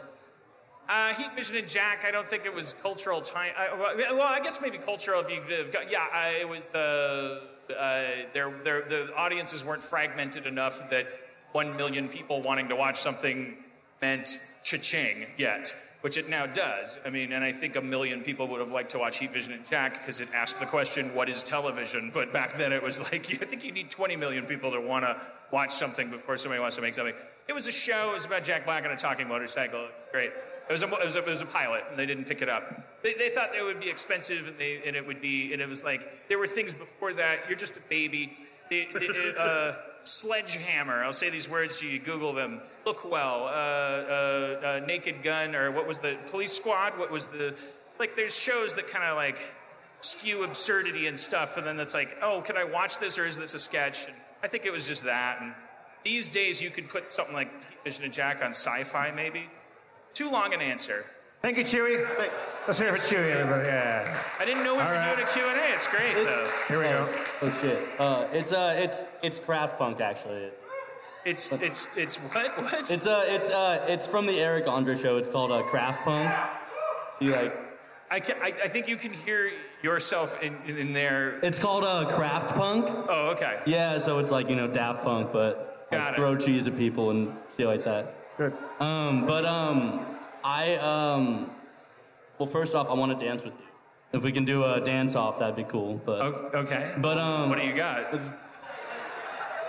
Uh, Heat Vision and Jack, I don't think it was cultural time. Uh, well, I guess maybe cultural if you've got, yeah, uh, it was, uh, uh, there, there, the audiences weren't fragmented enough that one million people wanting to watch something meant cha-ching yet, which it now does. I mean, and I think a million people would have liked to watch Heat Vision and Jack because it asked the question, what is television? But back then it was like, I think you need twenty million people to want to watch something before somebody wants to make something. It was a show, it was about Jack Black on a talking motorcycle. Great. It was, a, it, was a, it was a pilot, and they didn't pick it up. They, they thought it would be expensive, and, they, and it would be, and it was like, there were things before that. You're just a baby. They, they, uh, Sledgehammer. I'll say these words so you Google them. Look Well. Uh, uh, uh, Naked Gun, or what was the Police Squad? What was the, like, there's shows that kind of like skew absurdity and stuff, and then it's like, oh, can I watch this, or is this a sketch? And I think it was just that. And these days, you could put something like Heat Vision and Jack on Sci-Fi, maybe. Too long an answer. Thank you, Chewy. Thanks. Let's hear it for Chewy, everybody. Yeah. I didn't know we All were right. doing a Q and A. It's great, though. Here we go. Oh shit! Uh, it's uh, it's it's craft punk actually. It's it's it's what what? It's uh, it's uh, it's from the Eric Andre show. It's called uh, craft punk. You like? I, can, I I think you can hear yourself in in, in there. It's called uh, craft punk. Oh, okay. Yeah, so it's like you know Daft Punk, but Got like, it. throw cheese at people and shit like that. Good. Um, but um, I um, well, first off, I want to dance with you. If we can do a dance off, that'd be cool. But O- Okay. but um, What do you got?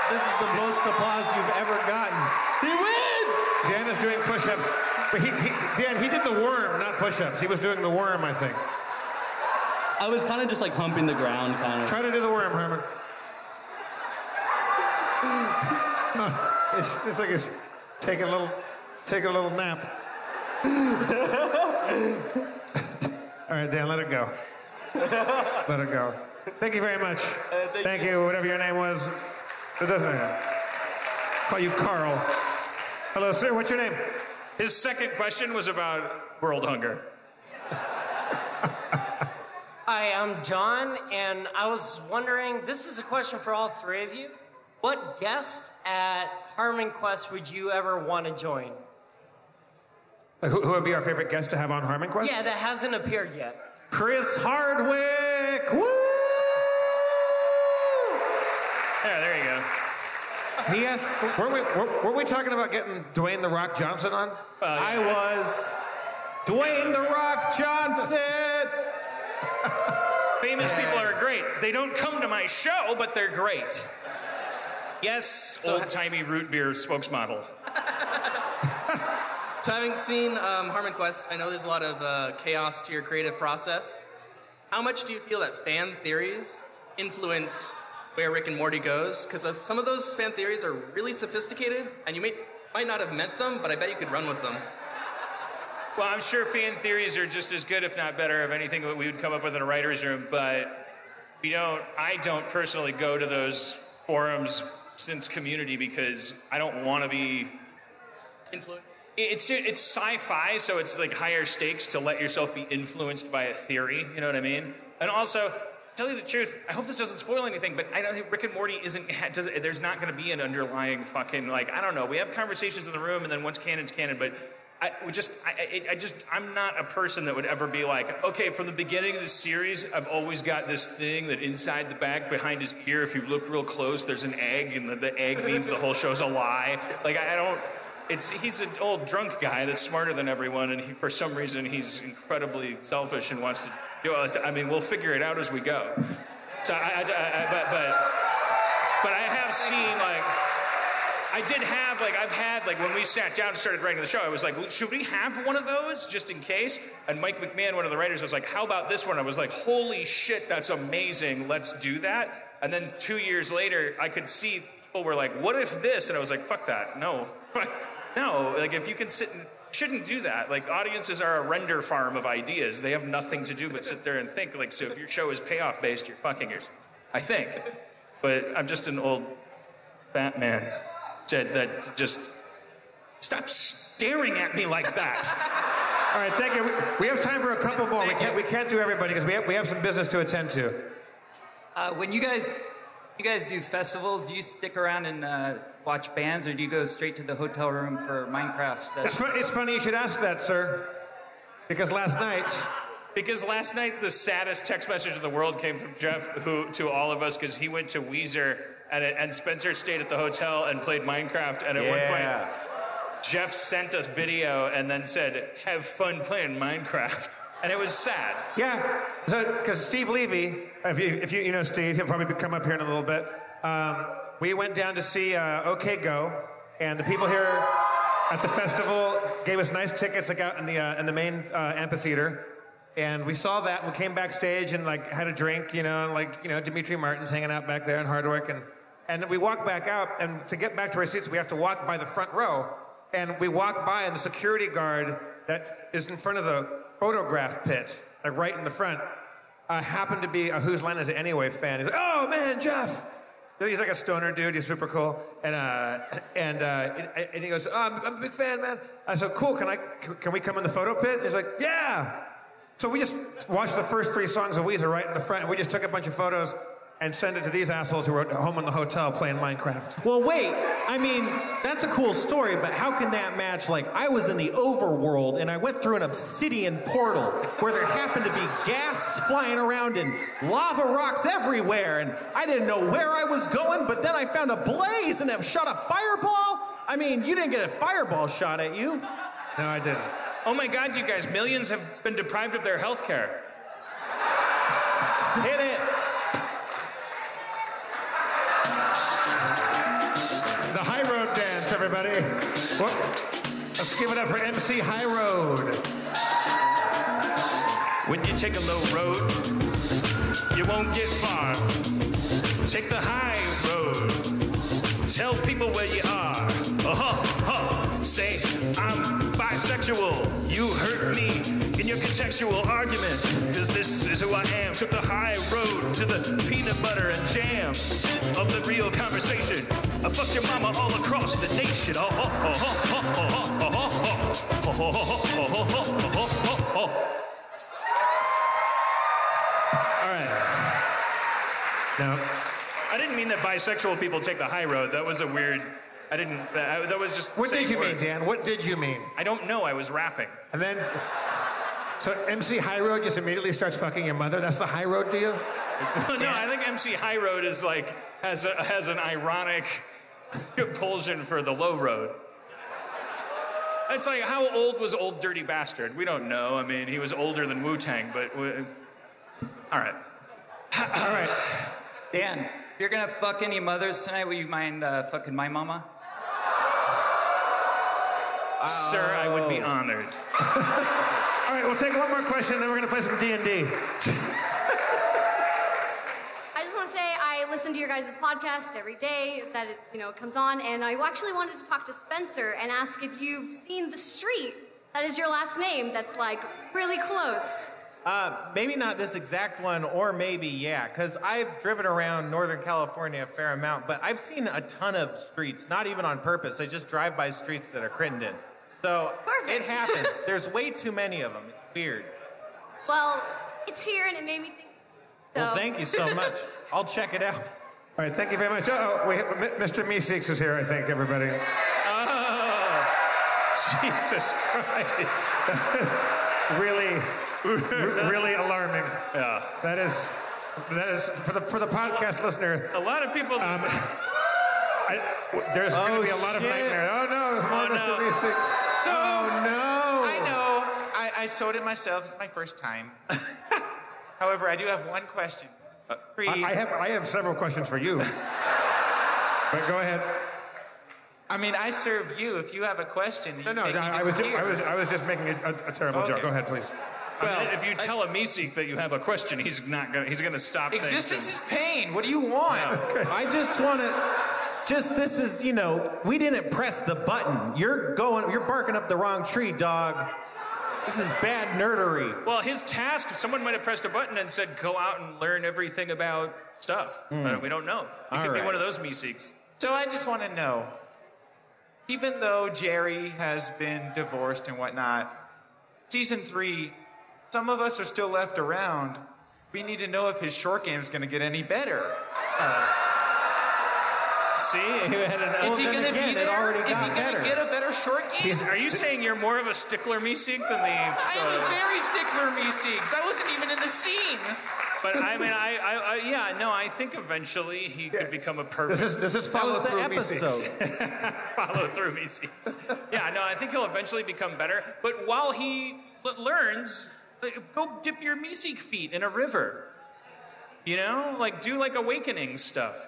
This is the most applause you've ever gotten. He wins! Dan is doing push-ups. But he, he, Dan, he did the worm, not push-ups. He was doing the worm, I think. I was kind of just like humping the ground, kind of. Try to do the worm, Herman. Oh, it's, it's like he's taking a little, taking a little nap. All right, Dan, let it go. Let it go. Thank you very much. Uh, thank thank you. you, whatever your name was. It doesn't matter. Call you Carl. Hello, sir. What's your name? His second question was about world hunger. Hi, I'm John, and I was wondering, this is a question for all three of you. What guest at Harmon Quest would you ever want to join? Like, who, who would be our favorite guest to have on Harmon Quest? Yeah, that hasn't appeared yet. Chris Hardwick! Woo! Yeah, there you go. He asked, weren't we, were, were we talking about getting Dwayne The Rock Johnson on? Well, yeah. I was Dwayne The Rock Johnson! Famous people are great. They don't come to my show, but they're great. Yes, old-timey root beer spokesmodel. So having seen um, Harmon Quest, I know there's a lot of uh, chaos to your creative process. How much do you feel that fan theories influence where Rick and Morty goes? Because some of those fan theories are really sophisticated, and you may, might not have meant them, but I bet you could run with them. Well, I'm sure fan theories are just as good, if not better, of anything that we would come up with in a writer's room, but we don't, I don't personally go to those forums since Community because I don't want to be Influence? It's it's sci-fi, so it's like higher stakes to let yourself be influenced by a theory. You know what I mean? And also, to tell you the truth, I hope this doesn't spoil anything, but I don't think Rick and Morty isn't. Does, there's not going to be an underlying fucking like I don't know. We have conversations in the room, and then once canon's canon, but. I we just, I, I just, I'm not a person that would ever be like, okay, from the beginning of the series, I've always got this thing that inside the back behind his ear, if you look real close, there's an egg, and the, the egg means the whole show's a lie. Like, I don't, it's, he's an old drunk guy that's smarter than everyone, and he, for some reason, he's incredibly selfish and wants to do it. I mean, we'll figure it out as we go. So, I, I, I but, but, but I have seen, like, I did have, like, I've had, like, when we sat down and started writing the show, I was like, well, should we have one of those just in case? And Mike McMahon, one of the writers, was like, how about this one? I was like, holy shit, that's amazing. Let's do that. And then two years later, I could see people were like, what if this? And I was like, fuck that. No. No. Like, if you can sit and shouldn't do that. Like, audiences are a render farm of ideas. They have nothing to do but sit there and think. Like, so if your show is payoff based, you're fucking yourself. I think. But I'm just an old fat man. Said that just stop staring at me like that. All right, thank you. We, we have time for a couple more. We can't, we can't do everybody because we have, we have some business to attend to. Uh, when you guys, you guys do festivals, do you stick around and uh, watch bands, or do you go straight to the hotel room for Minecraft? It's, fu- it's funny you should ask that, sir, because last night. Because last night the saddest text message in the world came from Jeff, who to all of us, because he went to Weezer. And, it, and Spencer stayed at the hotel and played Minecraft. And at yeah. one point, Jeff sent us video and then said, have fun playing Minecraft. And it was sad. Yeah, because Steve Levy, if you, if you you know Steve, he'll probably come up here in a little bit. Um, we went down to see uh, OK Go, and the people here at the festival gave us nice tickets like out in the uh, in the main uh, amphitheater. And we saw that, and we came backstage and like had a drink, you know, and like, you know, Dimitri Martin's hanging out back there in Hardwick. And, and then we walk back out, and to get back to our seats, we have to walk by the front row. And we walk by, and the security guard that is in front of the photograph pit, like right in the front, uh, happened to be a Whose Line Is It Anyway fan. He's like, oh man, Jeff! He's like a stoner dude, he's super cool. And uh, and uh, and he goes, oh, I'm, I'm a big fan, man. I said, cool, can I can we come in the photo pit? And he's like, yeah! So we just watched the first three songs of Weezer right in the front, and we just took a bunch of photos and sent it to these assholes who were at home in the hotel playing Minecraft. Well, wait. I mean, that's a cool story, but how can that match, like, I was in the overworld, and I went through an obsidian portal where there happened to be ghasts flying around and lava rocks everywhere, and I didn't know where I was going, but then I found a blaze and have shot a fireball? I mean, you didn't get a fireball shot at you. No, I didn't. Oh my God, you guys, millions have been deprived of their health care. Hit it. everybody. Well, let's give it up for M C High Road. When you take a low road, you won't get far. Take the high road. Tell people where you are. Uh-huh, huh. Say, I'm bisexual. You hurt me in your contextual argument. Cause this is who I am. Took the high road to the peanut butter and jam of the real conversation. I fucked your mama all across the nation. Oh, oh, oh, oh, oh, oh, oh, oh, oh, oh, oh, oh, oh, oh. All right. No. I didn't mean that bisexual people take the high road. That was a weird. I didn't. That, that was just. What did you words. mean, Dan? What did you mean? I don't know. I was rapping. And then, so M C High Road just immediately starts fucking your mother. That's the high road to you? Well, no, I think M C High Road is like has a, has an ironic compulsion for the low road. It's like, how old was Old Dirty Bastard? We don't know. I mean, he was older than Wu-Tang, but we, all right. All right. Dan, if you're gonna fuck any mothers tonight, will you mind uh, fucking my mama? Oh. Sir, I would be honored. All right, we'll take one more question, then we're gonna play some D and D. I just want to say I listen to your guys' podcast every day that it, you know, comes on, and I actually wanted to talk to Spencer and ask if you've seen the street that is your last name that's like really close. Uh, maybe not this exact one, or maybe, yeah, because I've driven around Northern California a fair amount, but I've seen a ton of streets, not even on purpose. I just drive by streets that are Crittenden. So Perfect. It happens. There's way too many of them. It's weird. Well, it's here, and it made me think. So. Well, thank you so much. I'll check it out. All right, thank you very much. Oh, we, Mister Meeseeks is here, I think, everybody. Oh, Jesus Christ. really, r- really alarming. Yeah. That is, that is for the for the podcast listener. A lot of people. Um, I, there's Oh, going to be a lot of shit. nightmares. Oh no, there's more Oh, Mister no. Meeseeks. So, Oh, no. I know. I, I sewed it myself. It's my first time. However, I do have one question. Pre- I, I have I have several questions for you. But go ahead. I mean, I serve you. If you have a question, No, you no, make no me I was just, disappear. I was I was just making a, a, a terrible Okay. joke. Go ahead, please. I mean, if you tell a Meeseek that you have a question, he's not gonna. He's gonna stop. Existence things is pain. What do you want? I just want to. Just this is, you know, we didn't press the button. You're going, you're barking up the wrong tree, dog. This is bad nerdery. Well, his task, someone might have pressed a button and said, go out and learn everything about stuff. But we don't know. It All could right. be one of those Meeseeks. So I just want to know, even though Jerry has been divorced and whatnot, season three, some of us are still left around. We need to know if his short game is going to get any better. Uh, See? You had an is he then going to again, be it there? already Is he got going to better. get a better short game? He's- Are you saying you're more of a stickler Meeseek than the... I am a uh, very stickler, Meeseeks. I wasn't even in the scene. But I mean, I, I, I, yeah, no, I think eventually he could become a perfect... This is this is That follow was the through episode. Meeseeks. follow through Meeseeks. Yeah, no, I think he'll eventually become better. But while he l- learns, like, go dip your Meeseek feet in a river. You know? Like, do like awakening stuff.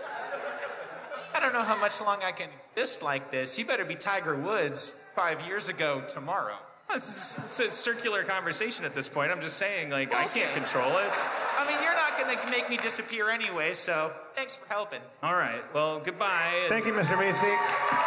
I don't know how much long I can exist like this. He better be Tiger Woods five years ago tomorrow. Well, It's, it's a circular conversation at this point. I'm just saying, like, I can't Okay. control it. I mean, you're not going to make me disappear anyway, so thanks for helping. All right, well, goodbye. and- Thank you, Mister Meeseeks.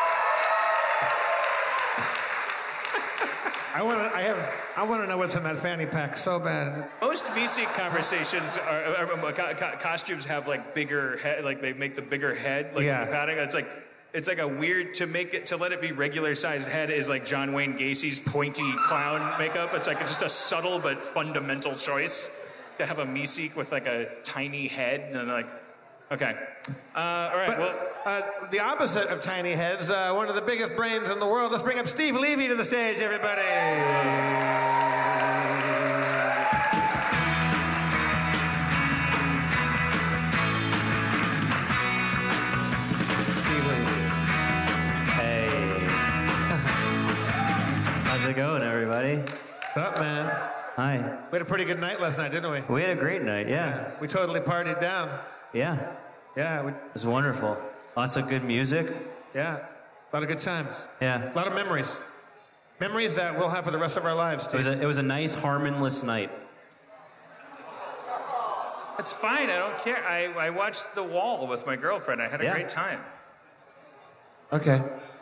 I want to. I have. I want to know what's in that fanny pack so bad. Most Meeseek conversations are, are, are co- co- costumes have like bigger head, like they make the bigger head, like Yeah. the padding. It's like it's like a weird to make it to let it be regular sized head is like John Wayne Gacy's pointy clown makeup. It's like just a subtle but fundamental choice to have a Meeseek with like a tiny head and like, okay, uh, all right, But, well. uh, the opposite of tiny heads, uh, one of the biggest brains in the world. Let's bring up Steve Levy to the stage, everybody. Hey. How's it going, everybody? What's up, man? Hi. We had a pretty good night last night, didn't we? We had a great night, yeah. We totally partied down. Yeah. Yeah, we, It was wonderful. Lots of good music. yeah. A lot of good times. Yeah. A lot of memories. Memories that we'll have for the rest of our lives, Steve. It was a, it was a nice, harmonless night. It's fine. I don't care. I, I watched The Wall with my girlfriend. I had a Yeah. great time. Okay.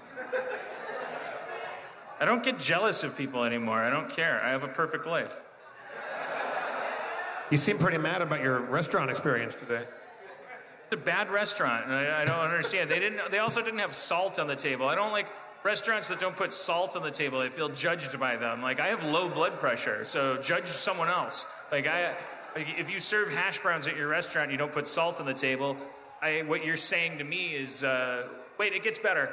I don't get jealous of people anymore. I don't care. I have a perfect life. You seem pretty mad about your restaurant experience today. It's a bad restaurant, and I, I don't understand. They didn't. They also didn't have salt on the table. I don't like restaurants that don't put salt on the table. I feel judged by them. Like, I have low blood pressure, so judge someone else. Like, I, like if you serve hash browns at your restaurant and you don't put salt on the table, I, what you're saying to me is, uh, wait, it gets better.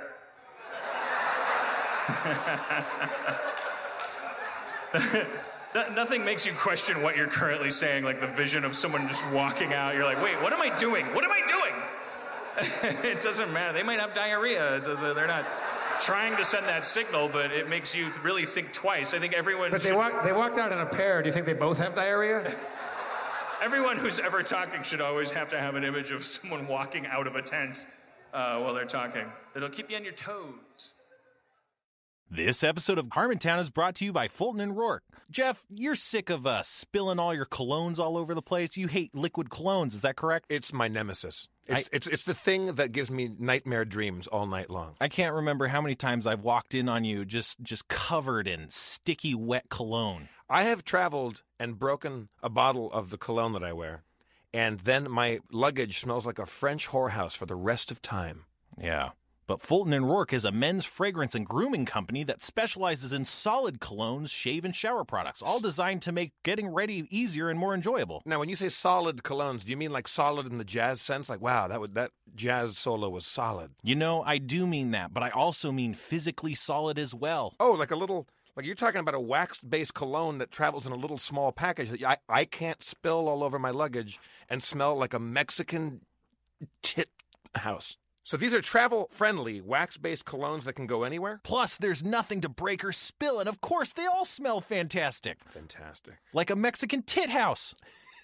No, nothing makes you question what you're currently saying, like the vision of someone just walking out. You're like, wait, what am I doing? What am I doing? It doesn't matter. They might have diarrhea. It doesn't, they're not trying to send that signal, but it makes you really think twice. I think everyone But should, they, walk, they walked out in a pair. Do you think they both have diarrhea? everyone who's ever talking should always have to have an image of someone walking out of a tent uh, while they're talking. It'll keep you on your toes. This episode of Harmontown is brought to you by Fulton and Rourke. Jeff, you're sick of uh, spilling all your colognes all over the place. You hate liquid colognes, is that correct? It's my nemesis. It's, I- it's, it's the thing that gives me nightmare dreams all night long. I can't remember how many times I've walked in on you just, just covered in sticky, wet cologne. I have traveled and broken a bottle of the cologne that I wear, and then my luggage smells like a French whorehouse for the rest of time. Yeah. But Fulton and Rourke is a men's fragrance and grooming company that specializes in solid colognes, shave, and shower products, all designed to make getting ready easier and more enjoyable. Now, when you say solid colognes, do you mean like solid in the jazz sense? Like, wow, that would, that jazz solo was solid. You know, I do mean that, but I also mean physically solid as well. Oh, like a little, like you're talking about a wax-based cologne that travels in a little small package that I, I can't spill all over my luggage and smell like a Mexican tit house. So these are travel-friendly, wax-based colognes that can go anywhere? Plus, there's nothing to break or spill, and of course, they all smell fantastic. Fantastic. Like a Mexican tit house.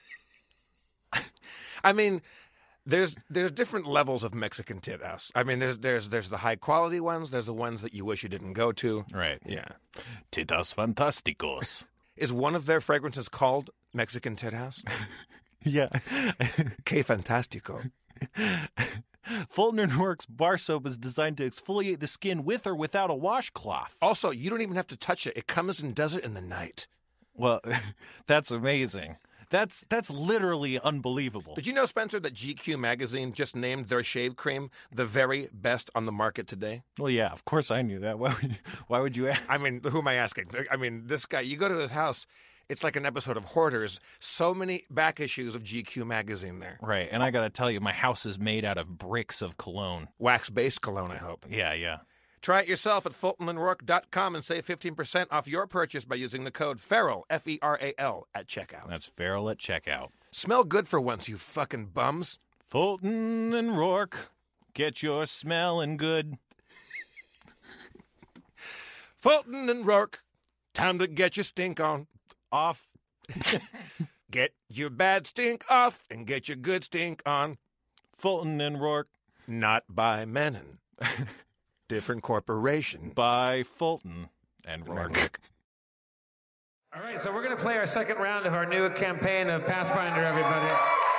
I mean, there's there's different levels of Mexican tit house. I mean, there's there's there's the high-quality ones. There's the ones that you wish you didn't go to. Right. Yeah. Titas fantásticos. Is one of their fragrances called Mexican tit house? Yeah. Que fantástico. Fulton and Rourke's bar soap is designed to exfoliate the skin with or without a washcloth. Also, you don't even have to touch it. It comes and does it in the night. Well, that's amazing. That's that's literally unbelievable. Did you know, Spencer, that G Q magazine just named their shave cream the very best on the market today? Well, yeah, of course I knew that. Why would you, why would you ask? I mean, who am I asking? I mean, this guy, you go to his house, it's like an episode of Hoarders. So many back issues of G Q magazine there. Right, and I got to tell you, my house is made out of bricks of cologne. Wax-based cologne, I hope. Yeah, yeah. Try it yourself at fulton and rourke dot com and save fifteen percent off your purchase by using the code FERAL, F E R A L, at checkout. That's Feral at checkout. Smell good for once, you fucking bums. Fulton and Rourke, get your smelling good. Fulton and Rourke, time to get your stink on. Off. Get your bad stink off and get your good stink on. Fulton and Rourke. Not by Menon. Different corporation. By Fulton and Rourke. All right, so we're going to play our second round of our new campaign of Pathfinder, everybody.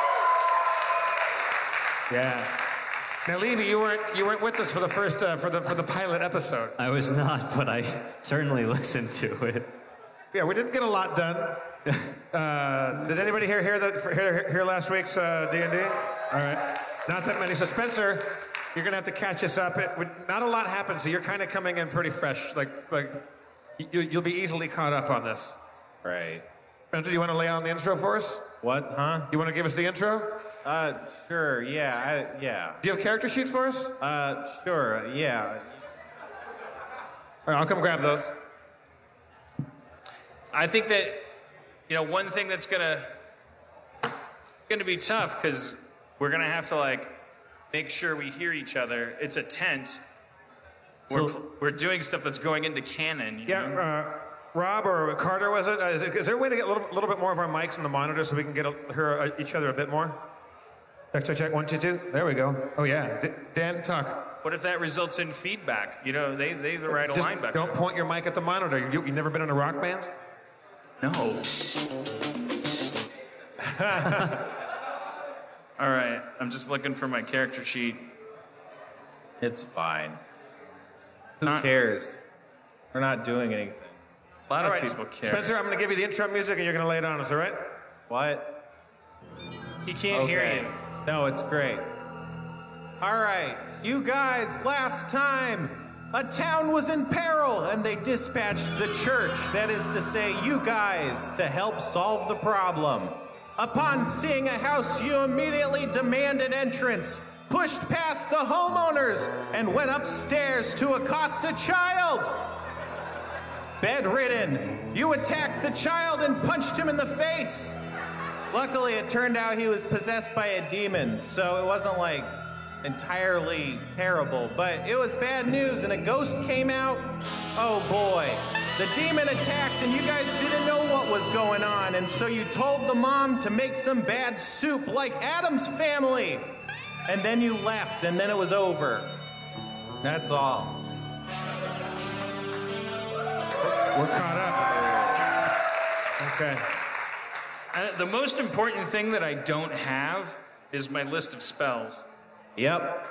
Yeah. Now, Levy, you weren't you weren't with us for the first uh, for the for the pilot episode. I was not, but I certainly listened to it. Yeah, we didn't get a lot done. Uh, did anybody here hear that hear, hear last week's uh, D and D? All right, not that many. So Spencer, you're gonna have to catch us up. It, not a lot happened, so you're kind of coming in pretty fresh. Like like you, you'll be easily caught up on this. Right. Spencer, do you want to lay on the intro for us? What? Huh? You want to give us the intro? Uh, sure. Yeah. I, yeah. Do you have character sheets for us? Uh, sure. Yeah. All right, I'll come grab those. I think that, you know, one thing that's gonna gonna be tough because we're gonna have to like make sure we hear each other. It's a tent. We're, So- we're doing stuff that's going into canon. You Yeah, know? uh, Rob or Carter, was it? Uh, is, it, is there a way to get a little, little bit more of our mics in the monitor so we can get a, hear uh, each other a bit more? Check, check, check. One, two, two. There we go. Oh, yeah. D- Dan, talk. What if that results in feedback? You know, they they the right Just line back don't there. point your mic at the monitor. You, you never been in a rock band? No. All right, I'm just looking for my character sheet. It's fine. Who Not- cares? We're not doing anything. A lot All of right, people care. Spencer, I'm going to give you the intro music and you're going to lay it on us, all right? What? He can't hear Okay. you. No, it's great. All right, you guys, last time, a town was in peril and they dispatched the church, that is to say, you guys, to help solve the problem. Upon seeing a house, you immediately demanded entrance, pushed past the homeowners, and went upstairs to accost a child. Bedridden, you attacked the child and punched him in the face. Luckily, it turned out he was possessed by a demon, so it wasn't like entirely terrible, but it was bad news and a ghost came out. Oh boy. The demon attacked and you guys didn't know what was going on, and so you told the mom to make some bad soup like Adam's Family. And then you left and then it was over. That's all. We're caught up. Okay. Uh, the most important thing that I don't have is my list of spells. Yep.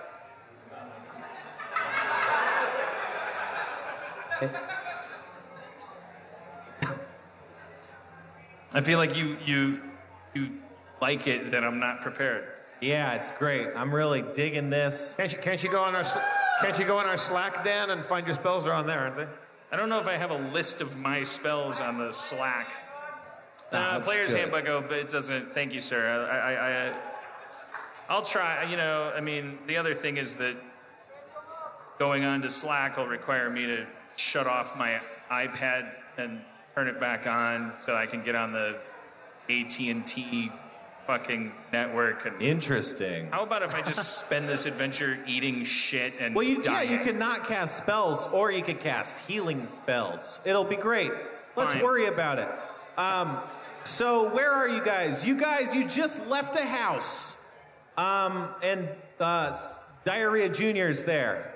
I feel like you you you like it that I'm not prepared. Yeah, it's great. I'm really digging this. Can't you, can't you go on our sl- can't you go on our Slack, Dan, and find your spells? They're on there, aren't they? I don't know if I have a list of my spells on the Slack. Nah, Uh, that's player's good. handbook, oh, but it doesn't. Thank you, sir. I, I, I, I'll try. You know, I mean, the other thing is that going on to Slack will require me to shut off my iPad and turn it back on so I can get on the A T and T fucking network. And Interesting. how about if I just spend this adventure eating shit and Well, you, yeah, dying? you can not cast spells, or you could cast healing spells. It'll be great. Let's Fine. worry about it. Um, so where are you guys? You guys, you just left a house, um, and uh, Diarrhea Junior's there.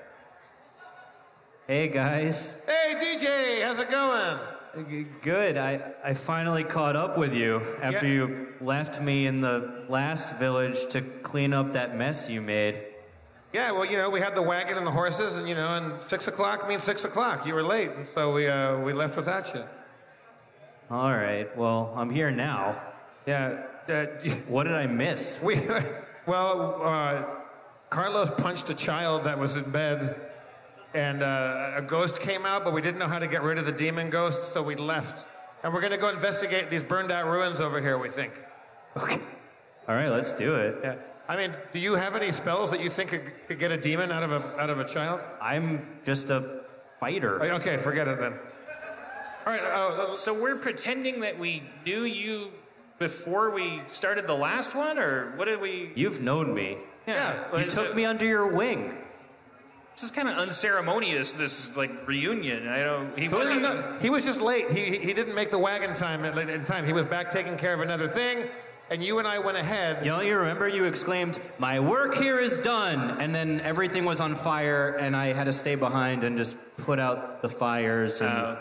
Hey guys. Hey, D J, how's it going? G- Good. I, I finally caught up with you after Yeah. you left me in the last village to clean up that mess you made. Yeah, well, you know, we had the wagon and the horses, and you know, and six o'clock means six o'clock. You were late, and so we uh, we left without you. All right. Well, I'm here now. Yeah. Uh, What did I miss? we well, uh, Carlos punched a child that was in bed, and uh, a ghost came out, but we didn't know how to get rid of the demon ghost, so we left. And we're gonna go investigate these burned out ruins over here. We think. Okay. All right. Let's do it. Yeah. I mean, do you have any spells that you think could, could get a demon out of a out of a child? I'm just a fighter. Okay, forget it then. All right. Uh, So we're pretending that we knew you before we started the last one, or what did we? You've known me. Yeah, You is took it- me under your wing. This is kind of unceremonious. This like reunion. I don't. He Who is wasn't. he? He was just late. He, he he didn't make the wagon time at, in time. He was back taking care of another thing, and you and I went ahead. You know, you remember you exclaimed, "My work here is done," and then everything was on fire, and I had to stay behind and just put out the fires, and Uh,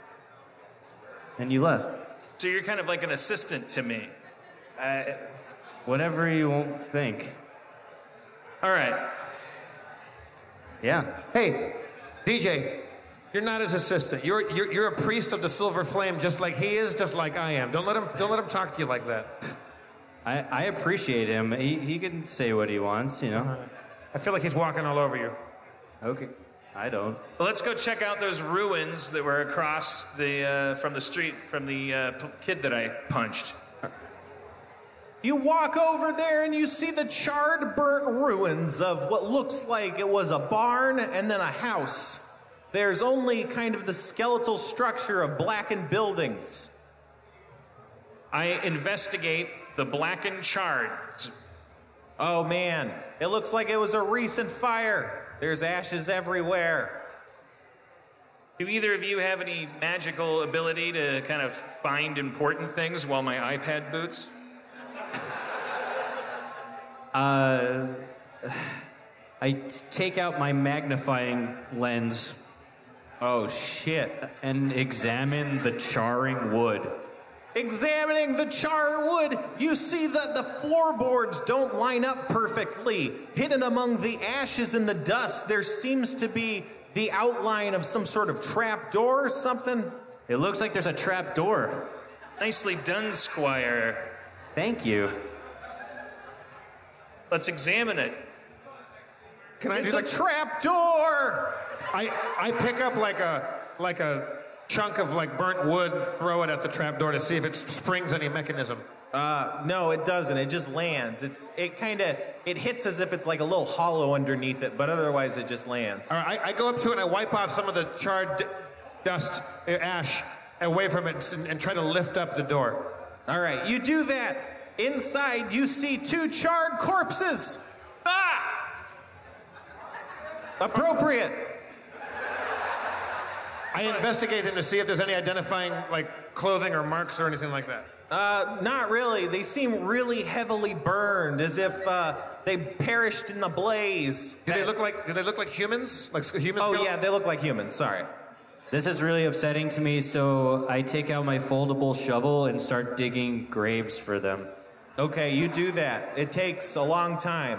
and you left. so you're kind of like an assistant to me. Uh, whatever you won't think. All right. Yeah. Hey, D J, you're not his assistant. You're you're you're a priest of the Silver Flame, just like he is, just like I am. Don't let him don't let him talk to you like that. I, I appreciate him. He, he can say what he wants, you know. I feel like he's walking all over you. Okay. I don't. Well, let's go check out those ruins that were across the uh, from the street from the uh, p- kid that I punched. You walk over there and you see the charred, burnt ruins of what looks like it was a barn and then a house. There's only kind of the skeletal structure of blackened buildings. I investigate the blackened shards. Oh man, it looks like it was a recent fire. There's ashes everywhere. Do either of you have any magical ability to kind of find important things while my iPad boots? Uh, I t- take out my magnifying lens. Oh, shit. And examine the charring wood. Examining the charred wood, you see that the floorboards don't line up perfectly. Hidden among the ashes and the dust, there seems to be the outline of some sort of trap door or something. It looks like there's a trap door. Nicely done, Squire. Thank you. Let's examine it. Can I It's do a like trap door! I I pick up like a like a chunk of like burnt wood, throw it at the trap door to see if it springs any mechanism. Uh, no, it doesn't. It just lands. It's it kind of it hits as if it's like a little hollow underneath it, but otherwise it just lands. All right, I, I go up to it and I wipe off some of the charred d- dust, uh, ash, away from it and, and try to lift up the door. All right, you do that. Inside, you see two charred corpses. Ah! Appropriate. I investigate them to see if there's any identifying like clothing or marks or anything like that. Uh, not really. They seem really heavily burned, as if uh, they perished in the blaze. Do they look like? Do they look like humans? Like humans? Oh skeleton? yeah, they look like humans. Sorry. This is really upsetting to me, so I take out my foldable shovel and start digging graves for them. Okay, you do that. It takes a long time.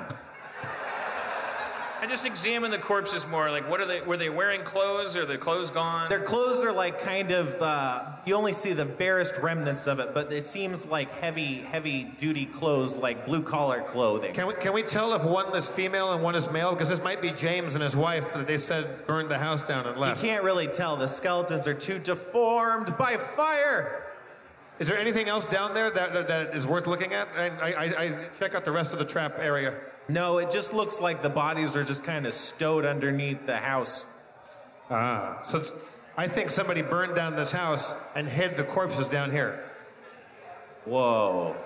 I just examine the corpses more. Like, what are they? Were they wearing clothes? Or are their clothes gone? Their clothes are like kind of, uh, you only see the barest remnants of it, but it seems like heavy, heavy duty clothes, like blue collar clothing. Can we can we tell if one is female and one is male? Because this might be James and his wife that they said burned the house down and You left. can't really tell. The skeletons are too deformed by fire. Is there anything else down there that that, that is worth looking at? I, I, I check out the rest of the trap area. No, it just looks like the bodies are just kind of stowed underneath the house. Ah, so it's, I think somebody burned down this house and hid the corpses down here. Whoa.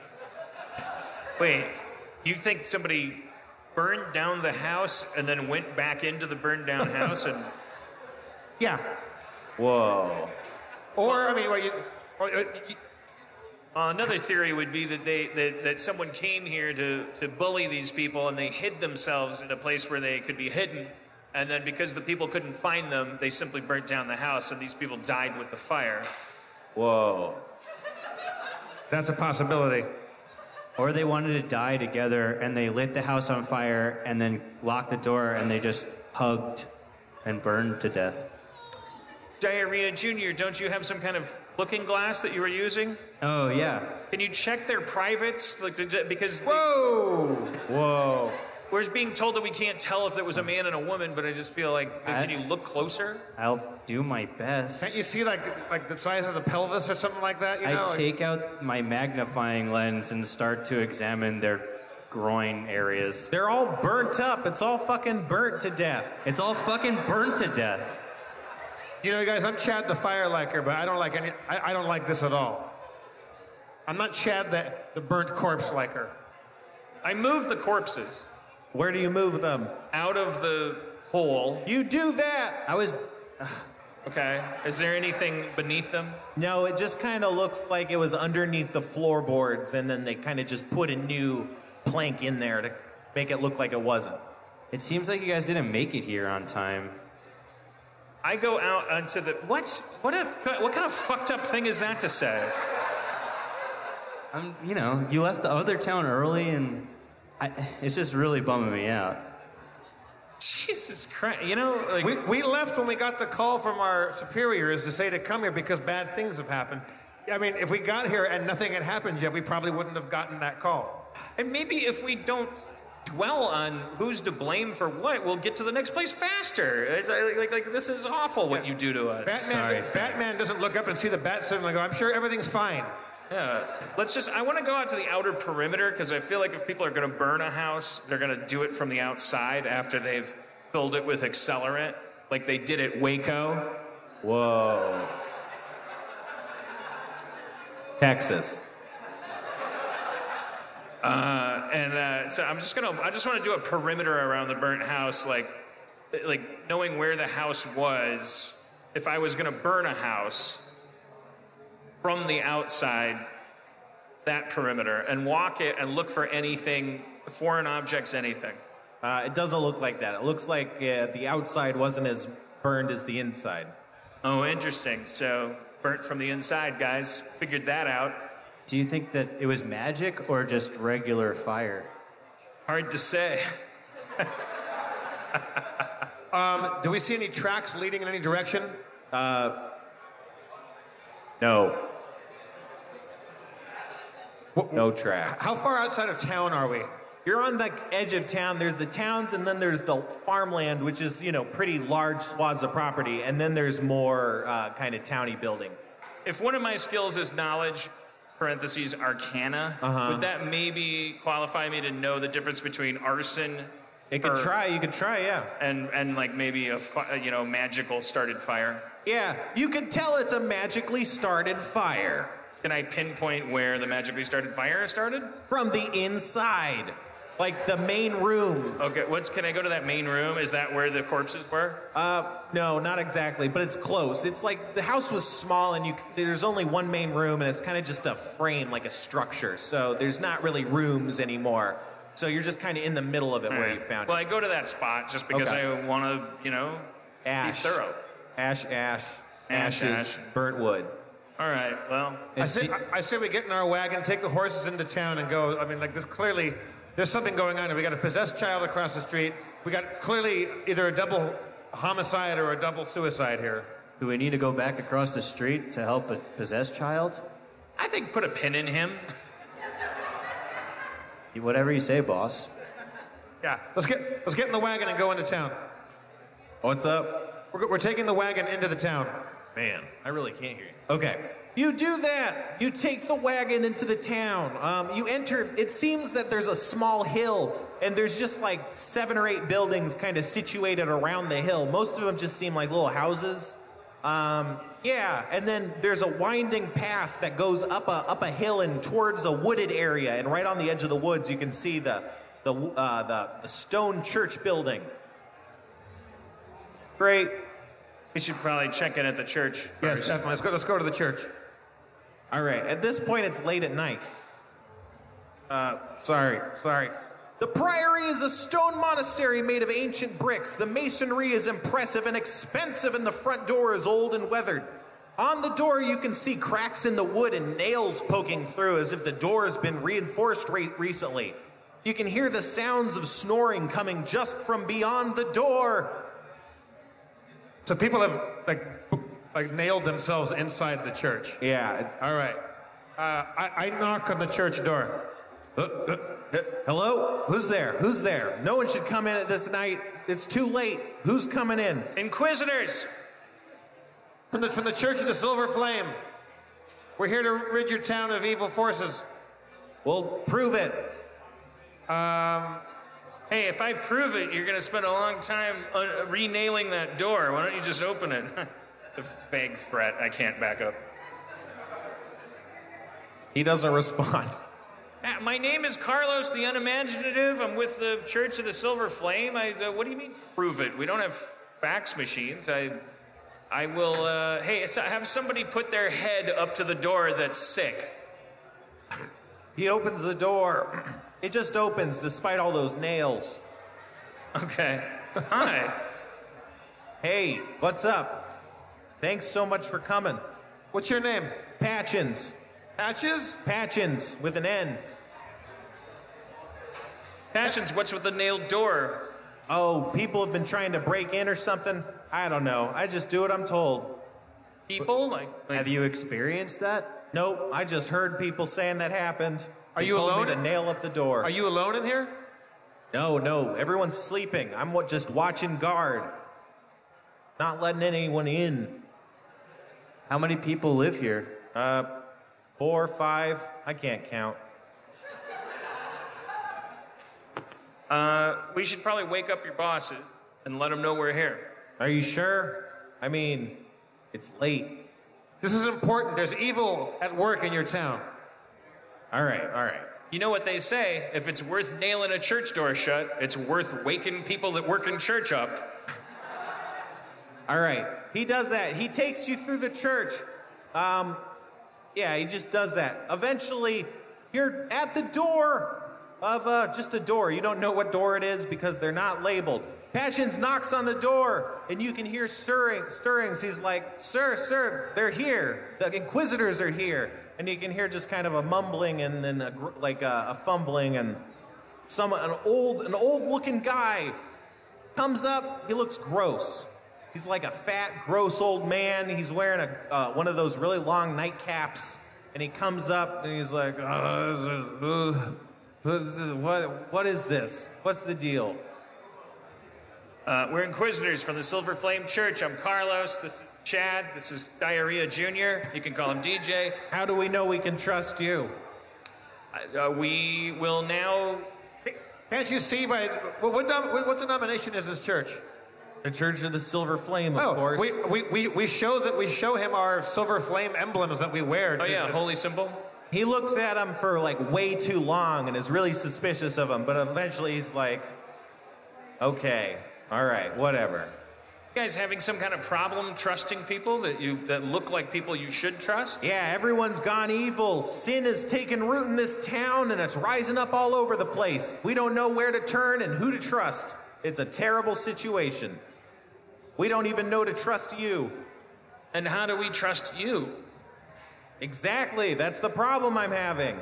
Wait, you think somebody burned down the house and then went back into the burned down house and? Yeah. Whoa. Or I mean, well, you, or, uh, you, Uh, another theory would be that they that, that someone came here to, to bully these people and they hid themselves in a place where they could be hidden, and then because the people couldn't find them, they simply burnt down the house and these people died with the fire. Whoa. That's a possibility. Or they wanted to die together and they lit the house on fire and then locked the door and they just hugged and burned to death. Diarrhea Junior, don't you have some kind of looking glass that you were using? Oh, yeah. Can you check their privates? Like, because whoa, whoa. We're being told that we can't tell if it was a man and a woman, but I just feel like, I- can you look closer? I'll do my best. Can't you see like like the size of the pelvis or something like that? You know, I like- take out my magnifying lens and start to examine their groin areas. They're all burnt up. It's all fucking burnt to death. It's all fucking burnt to death. You know, guys, I'm Chad the Fire Liker, but I don't like any. I, I don't like this at all. I'm not Chad the, the burnt corpse liker. I move the corpses. Where do you move them? Out of the hole. You do that. I was. Okay. Is there anything beneath them? No, it just kind of looks like it was underneath the floorboards, and then they kind of just put a new plank in there to make it look like it wasn't. It seems like you guys didn't make it here on time. I go out onto the what? What a what kind of fucked up thing is that to say? I'm, you know, you left the other town early, and I, it's just really bumming me out. Jesus Christ! You know, like we we left when we got the call from our superiors to say to come here because bad things have happened. I mean, if we got here and nothing had happened yet, we probably wouldn't have gotten that call. And maybe if we don't dwell on who's to blame for what, we'll get to the next place faster. It's like, like, like this is awful what you do to us. Batman, Batman doesn't look up and see the bat symbol and go, I'm sure everything's fine. Yeah. Let's just, I want to go out to the outer perimeter because I feel like if people are going to burn a house, they're going to do it from the outside after they've filled it with accelerant, like they did at Waco. Whoa. Texas. Uh, and uh, so I'm just gonna, I just want to do a perimeter around the burnt house, like, like knowing where the house was. If I was gonna burn a house from the outside, that perimeter, and walk it and look for anything, foreign objects, anything. Uh, it doesn't look like that. It looks like uh, the outside wasn't as burned as the inside. Oh, interesting. So, burnt from the inside, guys. Figured that out. Do you think that it was magic or just regular fire? Hard to say. um, do we see any tracks leading in any direction? Uh, no. No tracks. How far outside of town are we? You're on the edge of town. There's the towns, and then there's the farmland, which is, you know, pretty large swaths of property, and then there's more uh, kind of towny buildings. If one of my skills is knowledge, parentheses, arcana, Uh-huh. would that maybe qualify me to know the difference between arson? It could try. You could try, yeah. And and like maybe a fi- you know magical started fire. Yeah, you can tell it's a magically started fire. Can I pinpoint where the magically started fire started? From the inside. Like the main room. Okay, what's can I go to that main room? Is that where the corpses were? Uh, no, not exactly, but it's close. It's like the house was small, and you there's only one main room, and it's kind of just a frame, like a structure. So there's not really rooms anymore. So you're just kind of in the middle of it where you found Well, it. I go to that spot just because Okay. I want to, you know, Ash. be thorough. Ash, ash, Ash, ashes, ash. burnt wood. All right, well. I say, I, I say we get in our wagon, take the horses into town, and go. I mean, like, there's clearly, there's something going on. We got a possessed child across the street. We got clearly either a double homicide or a double suicide here. Do we need to go back across the street to help a possessed child? I think put a pin in him. Whatever you say, boss. Yeah, let's get let's get in the wagon and go into town. What's up? We're, we're taking the wagon into the town. Man, I really can't hear you. Okay. You do that. You take the wagon into the town. Um, you enter. It seems that there's a small hill, and there's just like seven or eight buildings kind of situated around the hill. Most of them just seem like little houses. Um, yeah, and then there's a winding path that goes up a up a hill and towards a wooded area. And right on the edge of the woods, you can see the the uh, the, the stone church building. Great. We should probably check in at the church first. Yes, definitely. Let's go. Let's go to the church. All right. At this point, it's late at night. Uh, sorry, sorry. The priory is a stone monastery made of ancient bricks. The masonry is impressive and expensive, and the front door is old and weathered. On the door, you can see cracks in the wood and nails poking through as if the door has been reinforced re- recently. You can hear the sounds of snoring coming just from beyond the door. So people have like like nailed themselves inside the church. Yeah. All right. Uh, I, I knock on the church door. Uh, uh, uh, hello? Who's there? Who's there? No one should come in at this night. It's too late. Who's coming in? Inquisitors! From the, from the Church of the Silver Flame. We're here to rid your town of evil forces. Well, prove it. Um, hey, if I prove it, you're going to spend a long time un- re-nailing that door. Why don't you just open it? A vague threat. I can't back up. He doesn't respond. Uh, my name is Carlos the Unimaginative. I'm with the Church of the Silver Flame. I, uh, what do you mean, prove it? We don't have fax machines. I, I will, uh, hey, so have somebody put their head up to the door that's sick. He opens the door. It just opens despite all those nails. Okay. Hi. Hey, what's up? Thanks so much for coming. What's your name? Patchins. Patches? Patchins with an N. Patchins, what's with the nailed door? Oh, people have been trying to break in or something? I don't know. I just do what I'm told. People? Like, like Have you experienced that? Nope, I just heard people saying that happened. Are They you told alone? me to nail up the door. Are you alone in here? No, no, everyone's sleeping. I'm what, just watching guard. Not letting anyone in. How many people live here? Uh, four, five, I can't count. Uh, we should probably wake up your bosses and let them know we're here. Are you sure? I mean, it's late. This is important. There's evil at work in your town. All right, all right. You know what they say? If it's worth nailing a church door shut, it's worth waking people that work in church up. All right. He does that. He takes you through the church. Um, yeah, he just does that. Eventually, you're at the door. of uh, just a door. You don't know what door it is because they're not labeled. Patchins knocks on the door, and you can hear stirring, stirrings. He's like, sir, sir, they're here. The Inquisitors are here. And you can hear just kind of a mumbling and then a, gr- like a, a fumbling, and some an old an old-looking guy comes up. He looks gross. He's like a fat, gross old man. He's wearing a uh, one of those really long nightcaps, and he comes up and he's like, uh, what, is this? what, what is this? What's the deal? Uh, we're Inquisitors from the Silver Flame Church. I'm Carlos. This is Chad. This is Diarrhea Junior You can call him D J. How do we know we can trust you? Uh, we will now... Can't you see by... What, what, what, what denomination is this church? The Church of the Silver Flame, of oh, course. We, we, we, we, show that, we show him our Silver Flame emblems that we wear. Oh, yeah, holy symbol. He looks at him for, like, way too long and is really suspicious of him, but eventually he's like, okay... All right, whatever. You guys having some kind of problem trusting people that you that look like people you should trust? Yeah, everyone's gone evil. Sin has taken root in this town, and it's rising up all over the place. We don't know where to turn and who to trust. It's a terrible situation. We don't even know to trust you. And how do we trust you? Exactly, that's the problem I'm having.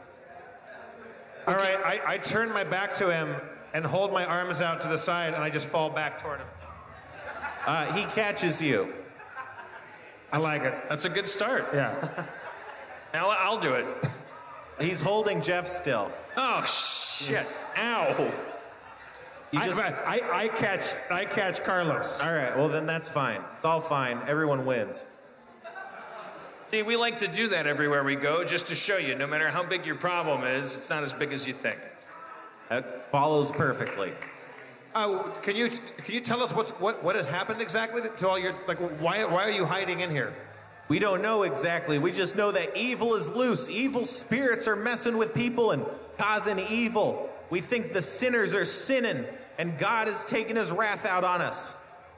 All right, I, I turn my back to him and hold my arms out to the side, and I just fall back toward him. Uh, he catches you. I like it. That's a good start. Yeah. Now I'll do it. He's holding Jeff still. Oh, shit. Ow. You just... I, I, I catch I catch Carlos. All right, well, then that's fine. It's all fine. Everyone wins. See, we like to do that everywhere we go, just to show you, no matter how big your problem is, it's not as big as you think. That follows perfectly. Uh, can you can you tell us what's what what has happened exactly to all your like why why are you hiding in here? We don't know exactly. We just know that evil is loose. Evil spirits are messing with people and causing evil. We think the sinners are sinning, and God is taking His wrath out on us.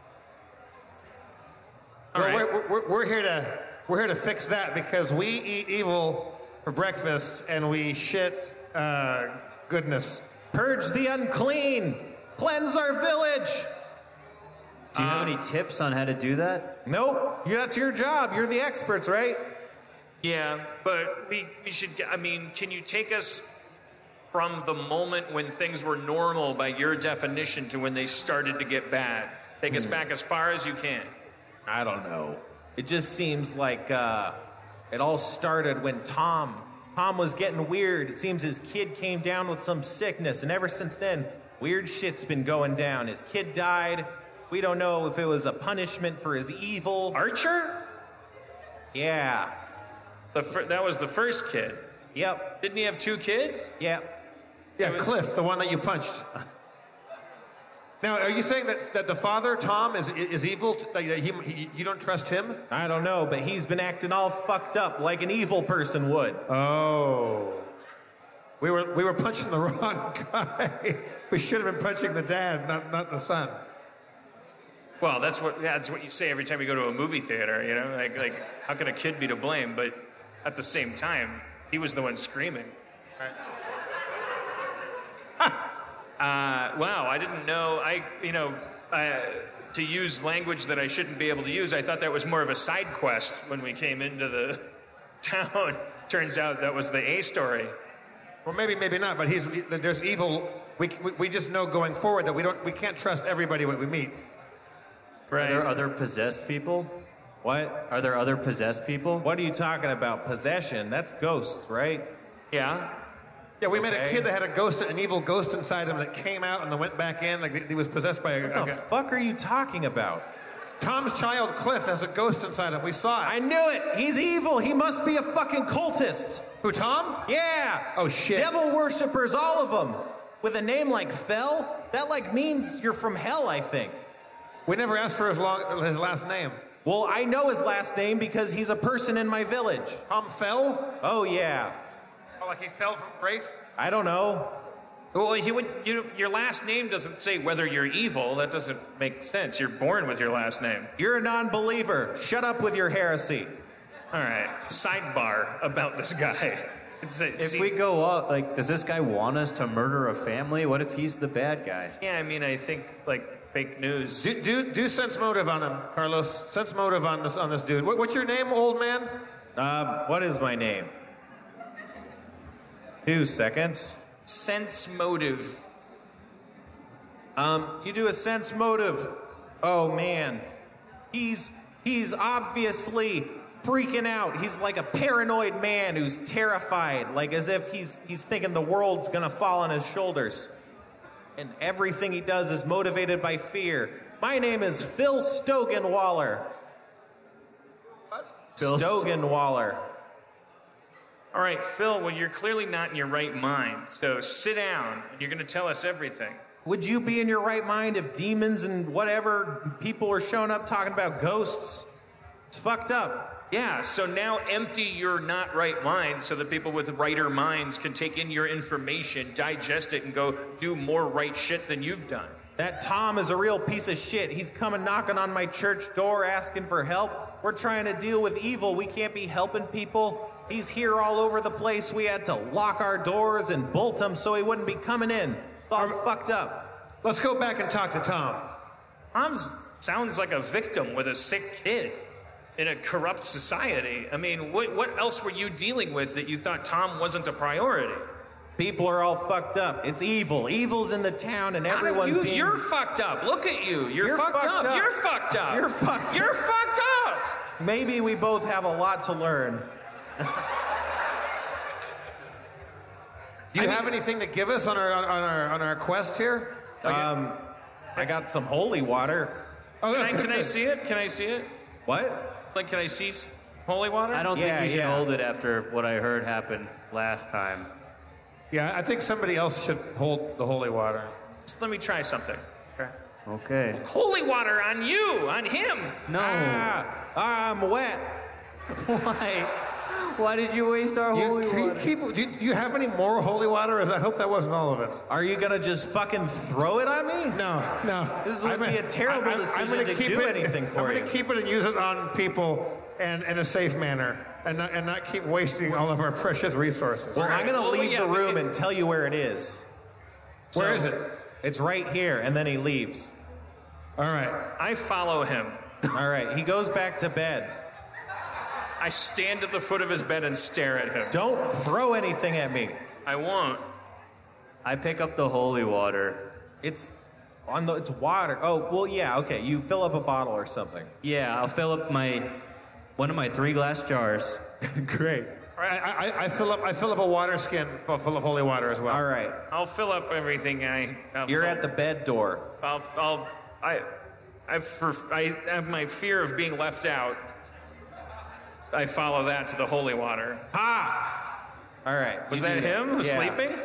All well, right. we're, we're, we're here to we're here to fix that because we eat evil for breakfast and we shit uh, goodness. Purge the unclean. Cleanse our village. Do you have any tips on how to do that? Nope. That's your job. You're the experts, right? Yeah, but we, we should, I mean, can you take us from the moment when things were normal by your definition to when they started to get bad? Take us back as far as you can. I don't know. It just seems like uh, it all started when Tom, Tom was getting weird. It seems his kid came down with some sickness, and ever since then, weird shit's been going down. His kid died. We don't know if it was a punishment for his evil. Archer? Yeah. The fir- that was the first kid. Yep. Didn't he have two kids? Yep. Yeah, was- Cliff, the one that you punched. Now, are you saying that, that the father, Tom, is is evil? That he, he, you don't trust him? I don't know, but he's been acting all fucked up like an evil person would. Oh. We were we were punching the wrong guy. We should have been punching the dad, not not the son. Well, that's what that's what you say every time you go to a movie theater, you know? Like like how can a kid be to blame? But at the same time, he was the one screaming. Right. Uh, wow, I didn't know. I, you know, uh, to use language that I shouldn't be able to use, I thought that was more of a side quest when we came into the town. Turns out that was the A story. Well, maybe, maybe not. But he's there's evil. We, we we just know going forward that we don't we can't trust everybody that we meet. Right. Are there other possessed people? What? Are there other possessed people? What are you talking about? Possession? That's ghosts, right? Yeah. Yeah, we okay. met a kid that had a ghost, an evil ghost inside him that came out and then went back in. Like he was possessed by a. What the a, fuck are you talking about? Tom's child Cliff has a ghost inside him. We saw it. I knew it. He's evil. He must be a fucking cultist. Who, Tom? Yeah. Oh shit. Devil worshippers, all of them. With a name like Fell, that like means you're from hell, I think. We never asked for his long, his last name. Well, I know his last name because he's a person in my village. Tom Fell? Oh yeah. Oh, like he fell from grace? I don't know. Well, he would, you, your last name doesn't say whether you're evil. That doesn't make sense. You're born with your last name. You're a non-believer. Shut up with your heresy. All right. Sidebar about this guy. It's a, If see, we go up, like, does this guy want us to murder a family? What if he's the bad guy? yeah, I mean, I think like fake news. Do, do do sense motive on him, Carlos. Sense motive on this on this dude. What, what's your name, old man? Um, what is my name? Two seconds. Sense motive. Um, you do a sense motive. Oh man, he's he's obviously freaking out. He's like a paranoid man who's terrified, like as if he's he's thinking the world's gonna fall on his shoulders. And everything he does is motivated by fear. My name is Phil Stogenwaller. Phil Stogenwaller. All right, Phil, well, you're clearly not in your right mind. So sit down, and you're going to tell us everything. Would you be in your right mind if demons and whatever people are showing up talking about ghosts? It's fucked up. Yeah, so now empty your not right mind so that people with righter minds can take in your information, digest it, and go do more right shit than you've done. That Tom is a real piece of shit. He's coming knocking on my church door asking for help. We're trying to deal with evil. We can't be helping people. He's here all over the place. We had to lock our doors and bolt him so he wouldn't be coming in. It's all fucked up. Let's go back and talk to Tom. Tom sounds like a victim with a sick kid in a corrupt society. I mean, what, what else were you dealing with that you thought Tom wasn't a priority? People are all fucked up. It's evil. Evil's in the town and everyone's you, being... You're fucked up. Look at you. You're, You're fucked, fucked up. up. You're fucked up. You're fucked You're up. fucked up. Maybe we both have a lot to learn. Do you I have mean, anything to give us on our on our on our quest here? Like um, I got some holy water. Oh, can, I, can I see it? Can I see it? What? Like, can I see s- holy water? I don't Yeah, think you should yeah. hold it after what I heard happened last time. Yeah, I think somebody else should hold the holy water. Just let me try something. Okay. Okay. Holy water on you, on him. No. Ah, I'm wet. Why? Why did you waste our You, holy can you water? keep, do, you, do you have any more holy water? I hope that wasn't all of it. Are you gonna just fucking throw it on me? No, no. This would I'm be gonna- a terrible I- I'm- decision I'm gonna to keep do it, anything for I'm you. going to keep it and use it on people and in a safe manner, and not, and not keep wasting all of our precious resources. Well, I'm gonna Well, leave yeah, the we room can- and tell you where it is. Where So, is it? It's right here, and then he leaves. All right. I follow him. All right, he goes back to bed. I stand at the foot of his bed and stare at him. Don't throw anything at me. I won't. I pick up the holy water. It's on the. It's water. Oh, well, yeah. Okay, you fill up a bottle or something. Yeah, I'll fill up my one of my three glass jars. Great. All right, I, I, I fill up. I fill up a water skin full, full of holy water as well. All right. I'll fill up everything I. I'll You're fill- at the bed door. I'll. I'll. I. I, for, I have my fear of being left out. I follow that to the holy water. Ha! All right. Was you that do him who's Yeah. sleeping?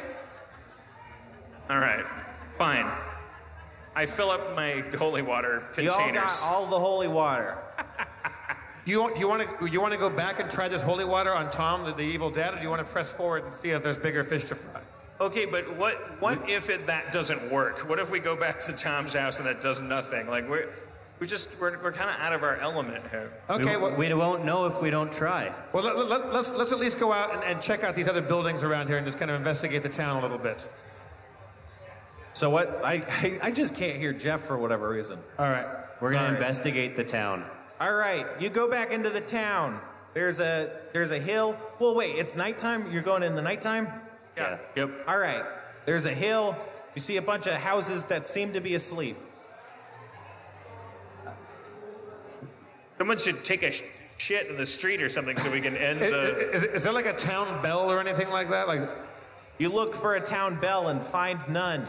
All right, fine. I fill up my holy water You all got containers. all the holy water. Do you want? Do you want to? You want to go back and try this holy water on Tom, the, the evil dad, or do you want to press forward and see if there's bigger fish to fry? Okay, but what what if it, that doesn't work? What if we go back to Tom's house and that does nothing? Like we're we just we're, we're kind of out of our element here. Okay. we, Well, we won't know if we don't try. well let, let, let's let's at least go out and, and check out these other buildings around here and just kind of investigate the town a little bit. So what? I, I I just can't hear Jeff for whatever reason. All right. We're gonna All right. investigate the town. All right, you go back into the town. There's a there's a hill. Well, wait, it's nighttime. You're going in the nighttime. Yeah. Yep. All right. There's a hill. You see a bunch of houses that seem to be asleep. Someone should take a sh- shit in the street or something so we can end Is, the. is, is there like a town bell or anything like that? Like, You look for a town bell and find none.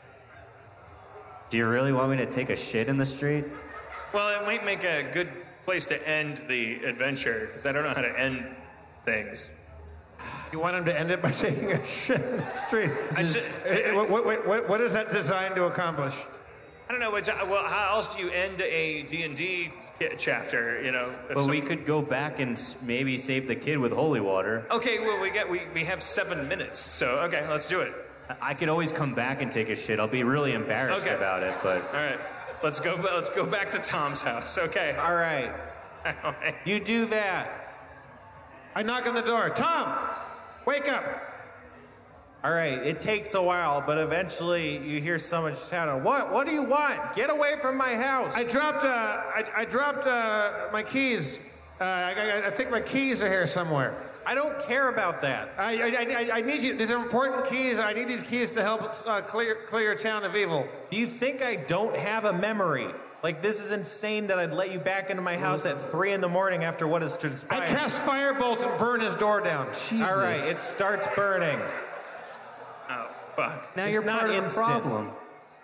Do you really want me to take a shit in the street? Well, it might make a good place to end the adventure because I don't know how to end things. you want him to end it by taking a shit in the street? I should- Eh, eh, what, what, what, what is that designed to accomplish? I don't know. Which, well, how else do you end a D and D chapter? You know. if But some- we could go back and s- maybe save the kid with holy water. Okay. Well, we get we, we have seven minutes. So okay, let's do it. I- I could always come back and take a shit. I'll be really embarrassed Okay. about it, but All right. Let's go. Let's go back to Tom's house. Okay. All right. All right. You do that. I knock on the door. Tom! Wake up. All right, it takes a while, but eventually you hear someone shouting, "What? What do you want? Get away from my house!" I dropped, uh, I, I dropped uh, my keys. Uh, I, I, I think my keys are here somewhere. I don't care about that. I, I, I, I need you. These are important keys. I need these keys to help uh, clear, clear your town of evil. Do you think I don't have a memory? Like, this is insane that I'd let you back into my house at three in the morning after what has transpired. I cast firebolt and burn his door down. Jesus. All right, it starts burning. Oh, fuck. Now It's you're not part of the instant. problem.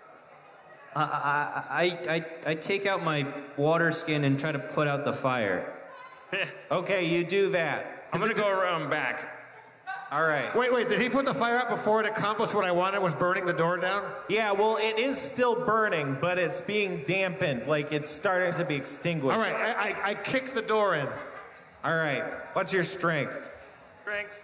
I, I, I, I, I take out my water skin and try to put out the fire. Okay, you do that. I'm gonna go around back. All right. Wait, wait, did he put the fire out before it accomplished what I wanted, was burning the door down? Yeah, well, it is still burning, but it's being dampened. Like, it's starting to be extinguished. All right, I, I, I kick the door in. All right. What's your strength? Strength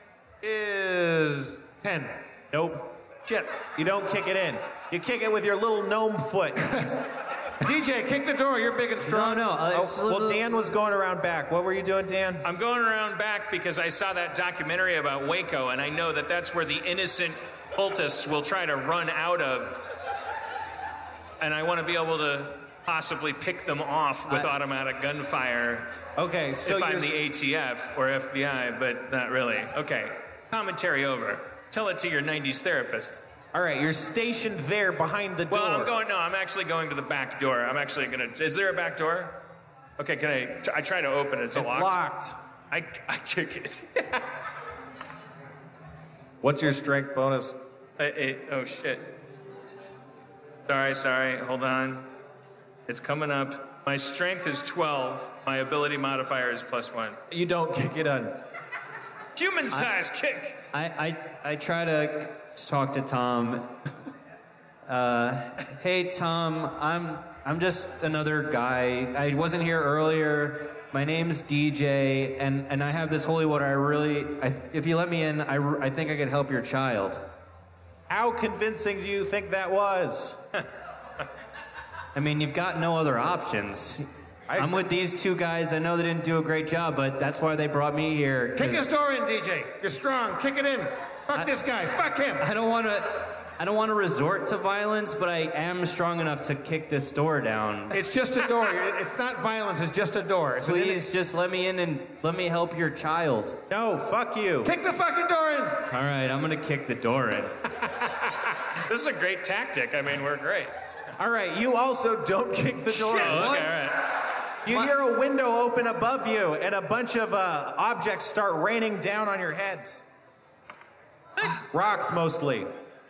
is ten. Nope. Shit. You don't kick it in. You kick it with your little gnome foot. D J, kick the door. You're big and strong. No, no. Uh, Oh, well, Dan was going around back. What were you doing, Dan? I'm going around back because I saw that documentary about Waco, and I know that that's where the innocent cultists will try to run out of. And I want to be able to possibly pick them off with I- automatic gunfire. Okay, so if I'm you're- the A T F or F B I, but not really. Okay, commentary over. Tell it to your nineties therapist. All right, you're stationed there behind the door. Well, I'm going. No, I'm actually going to the back door. I'm actually gonna. Is there a back door? Okay, can I? I try to open it. It's, It's locked. locked. I I kick it. What's your strength bonus? Uh, it, oh shit. Sorry, sorry. Hold on. It's coming up. My strength is twelve. My ability modifier is plus one. You don't kick it on. Human size kick. I, I, I try to talk to Tom. Uh, hey, Tom, I'm, I'm just another guy. I wasn't here earlier. My name's D J, and, and I have this holy water. I really, I, if you let me in, I, I think I could help your child. How convincing do you think that was? I mean, you've got no other options. I, I'm with these two guys. I know they didn't do a great job, but that's why they brought me here. 'cause Kick his door in, D J. You're strong. Kick it in. Fuck I- this guy. Fuck him. I don't want to. I don't want to resort to violence, but I am strong enough to kick this door down. It's just a door. It's not violence. It's just a door. It's an Please, just let me in and let me help your child. No, fuck you. Kick the fucking door in. All right, I'm gonna kick the door in. This is a great tactic. I mean, we're great. All right, you also don't kick the door. Shit. Okay, all right. You hear a window open above you, and a bunch of uh, objects start raining down on your heads. Rocks, mostly.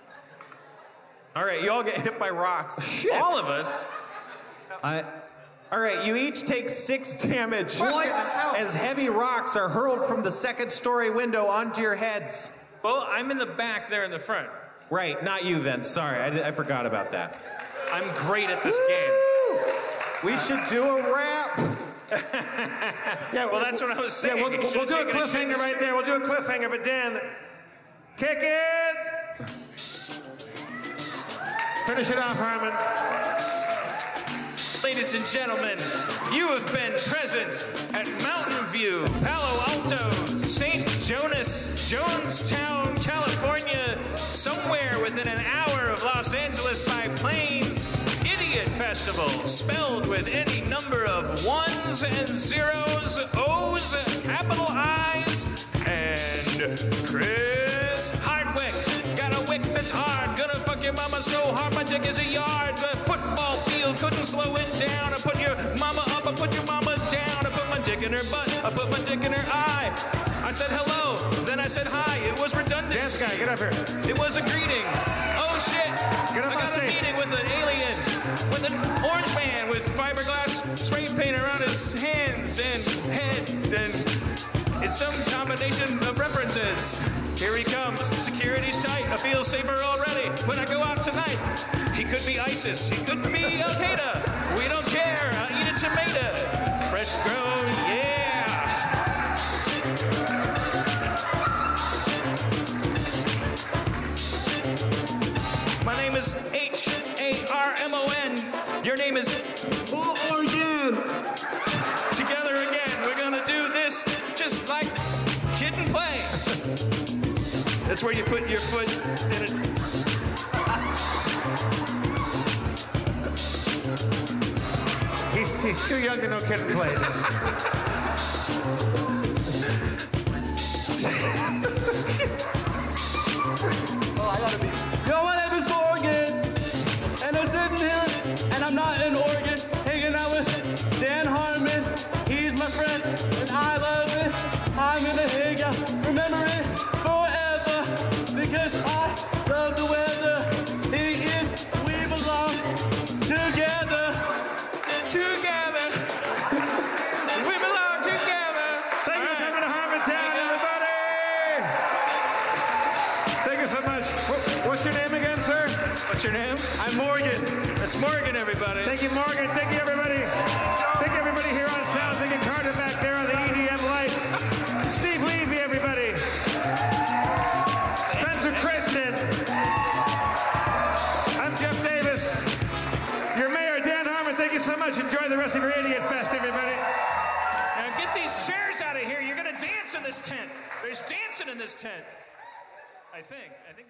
All right, you all get hit by rocks. Shit. All of us. I. All right, you each take six damage. What? As heavy rocks are hurled from the second story window onto your heads. Well, I'm in the back. They're in the front. Right, not you then. Sorry, I, did- I forgot about that. I'm great at this game. We should do a rap. Yeah, Well, that's what I was saying. Yeah, we'll, You we'll, should've do a taken a cliffhanger shit. right there. We'll do a cliffhanger, but Dan, kick it. Finish it off, Harmon. Ladies and gentlemen, you have been present at Mountain View, Palo Alto, Saint Jonas, Jonestown, California, somewhere within an hour of Los Angeles by Planes Idiot Festival, spelled with any number of ones and zeros, O's, capital I's, and Chris Hardwick. Got a wick that's hard, gonna fuck your mama so hard, my dick is a yard. The football field couldn't slow it down. I put your mama up, I put your mama down. I put my dick in her butt, I put my dick in her eye. I said hello, then I said hi. It was redundant. Dance guy, get up here. It was a greeting. Oh shit! Get up I on got a stage. meeting with an alien, with an orange man with fiberglass spray paint around his hands and head, and it's some combination of references. Here he comes. Security's tight. I feel safer already. When I go out tonight, he could be ISIS. He could be Al Qaeda. We don't care. I'll eat a tomato. Fresh grown, yeah. My name is H A R M O N. Your name is Oh, again. Together again. We're gonna do this just like kid and play. It's where you put your foot in it. He's, he's too young to know kid and play. Oh, I gotta be. Yo, my name is Morgan, and I'm sitting here, and I'm not in Oregon, hanging out with Dan Harmon. He's my friend, and I love it. I'm gonna hang out, remember it forever, because I love the weather. He is, we belong together. Together. We belong together. Thank you for coming to Harmontown, everybody. Thank you so much. What- What's your name again, sir? What's your name? I'm Morgan. That's Morgan, everybody. Thank you, Morgan. Thank you, everybody. Thank you, everybody here on sound. Thank you, Carter back there on the E D M lights. Steve Levy, everybody. Spencer Crittenden. I'm Jeff Davis. Your mayor, Dan Harmon. Thank you so much. Enjoy the rest of your Idiot Fest, everybody. Now get these chairs out of here. You're going to dance in this tent. There's dancing in this tent. I think. I think.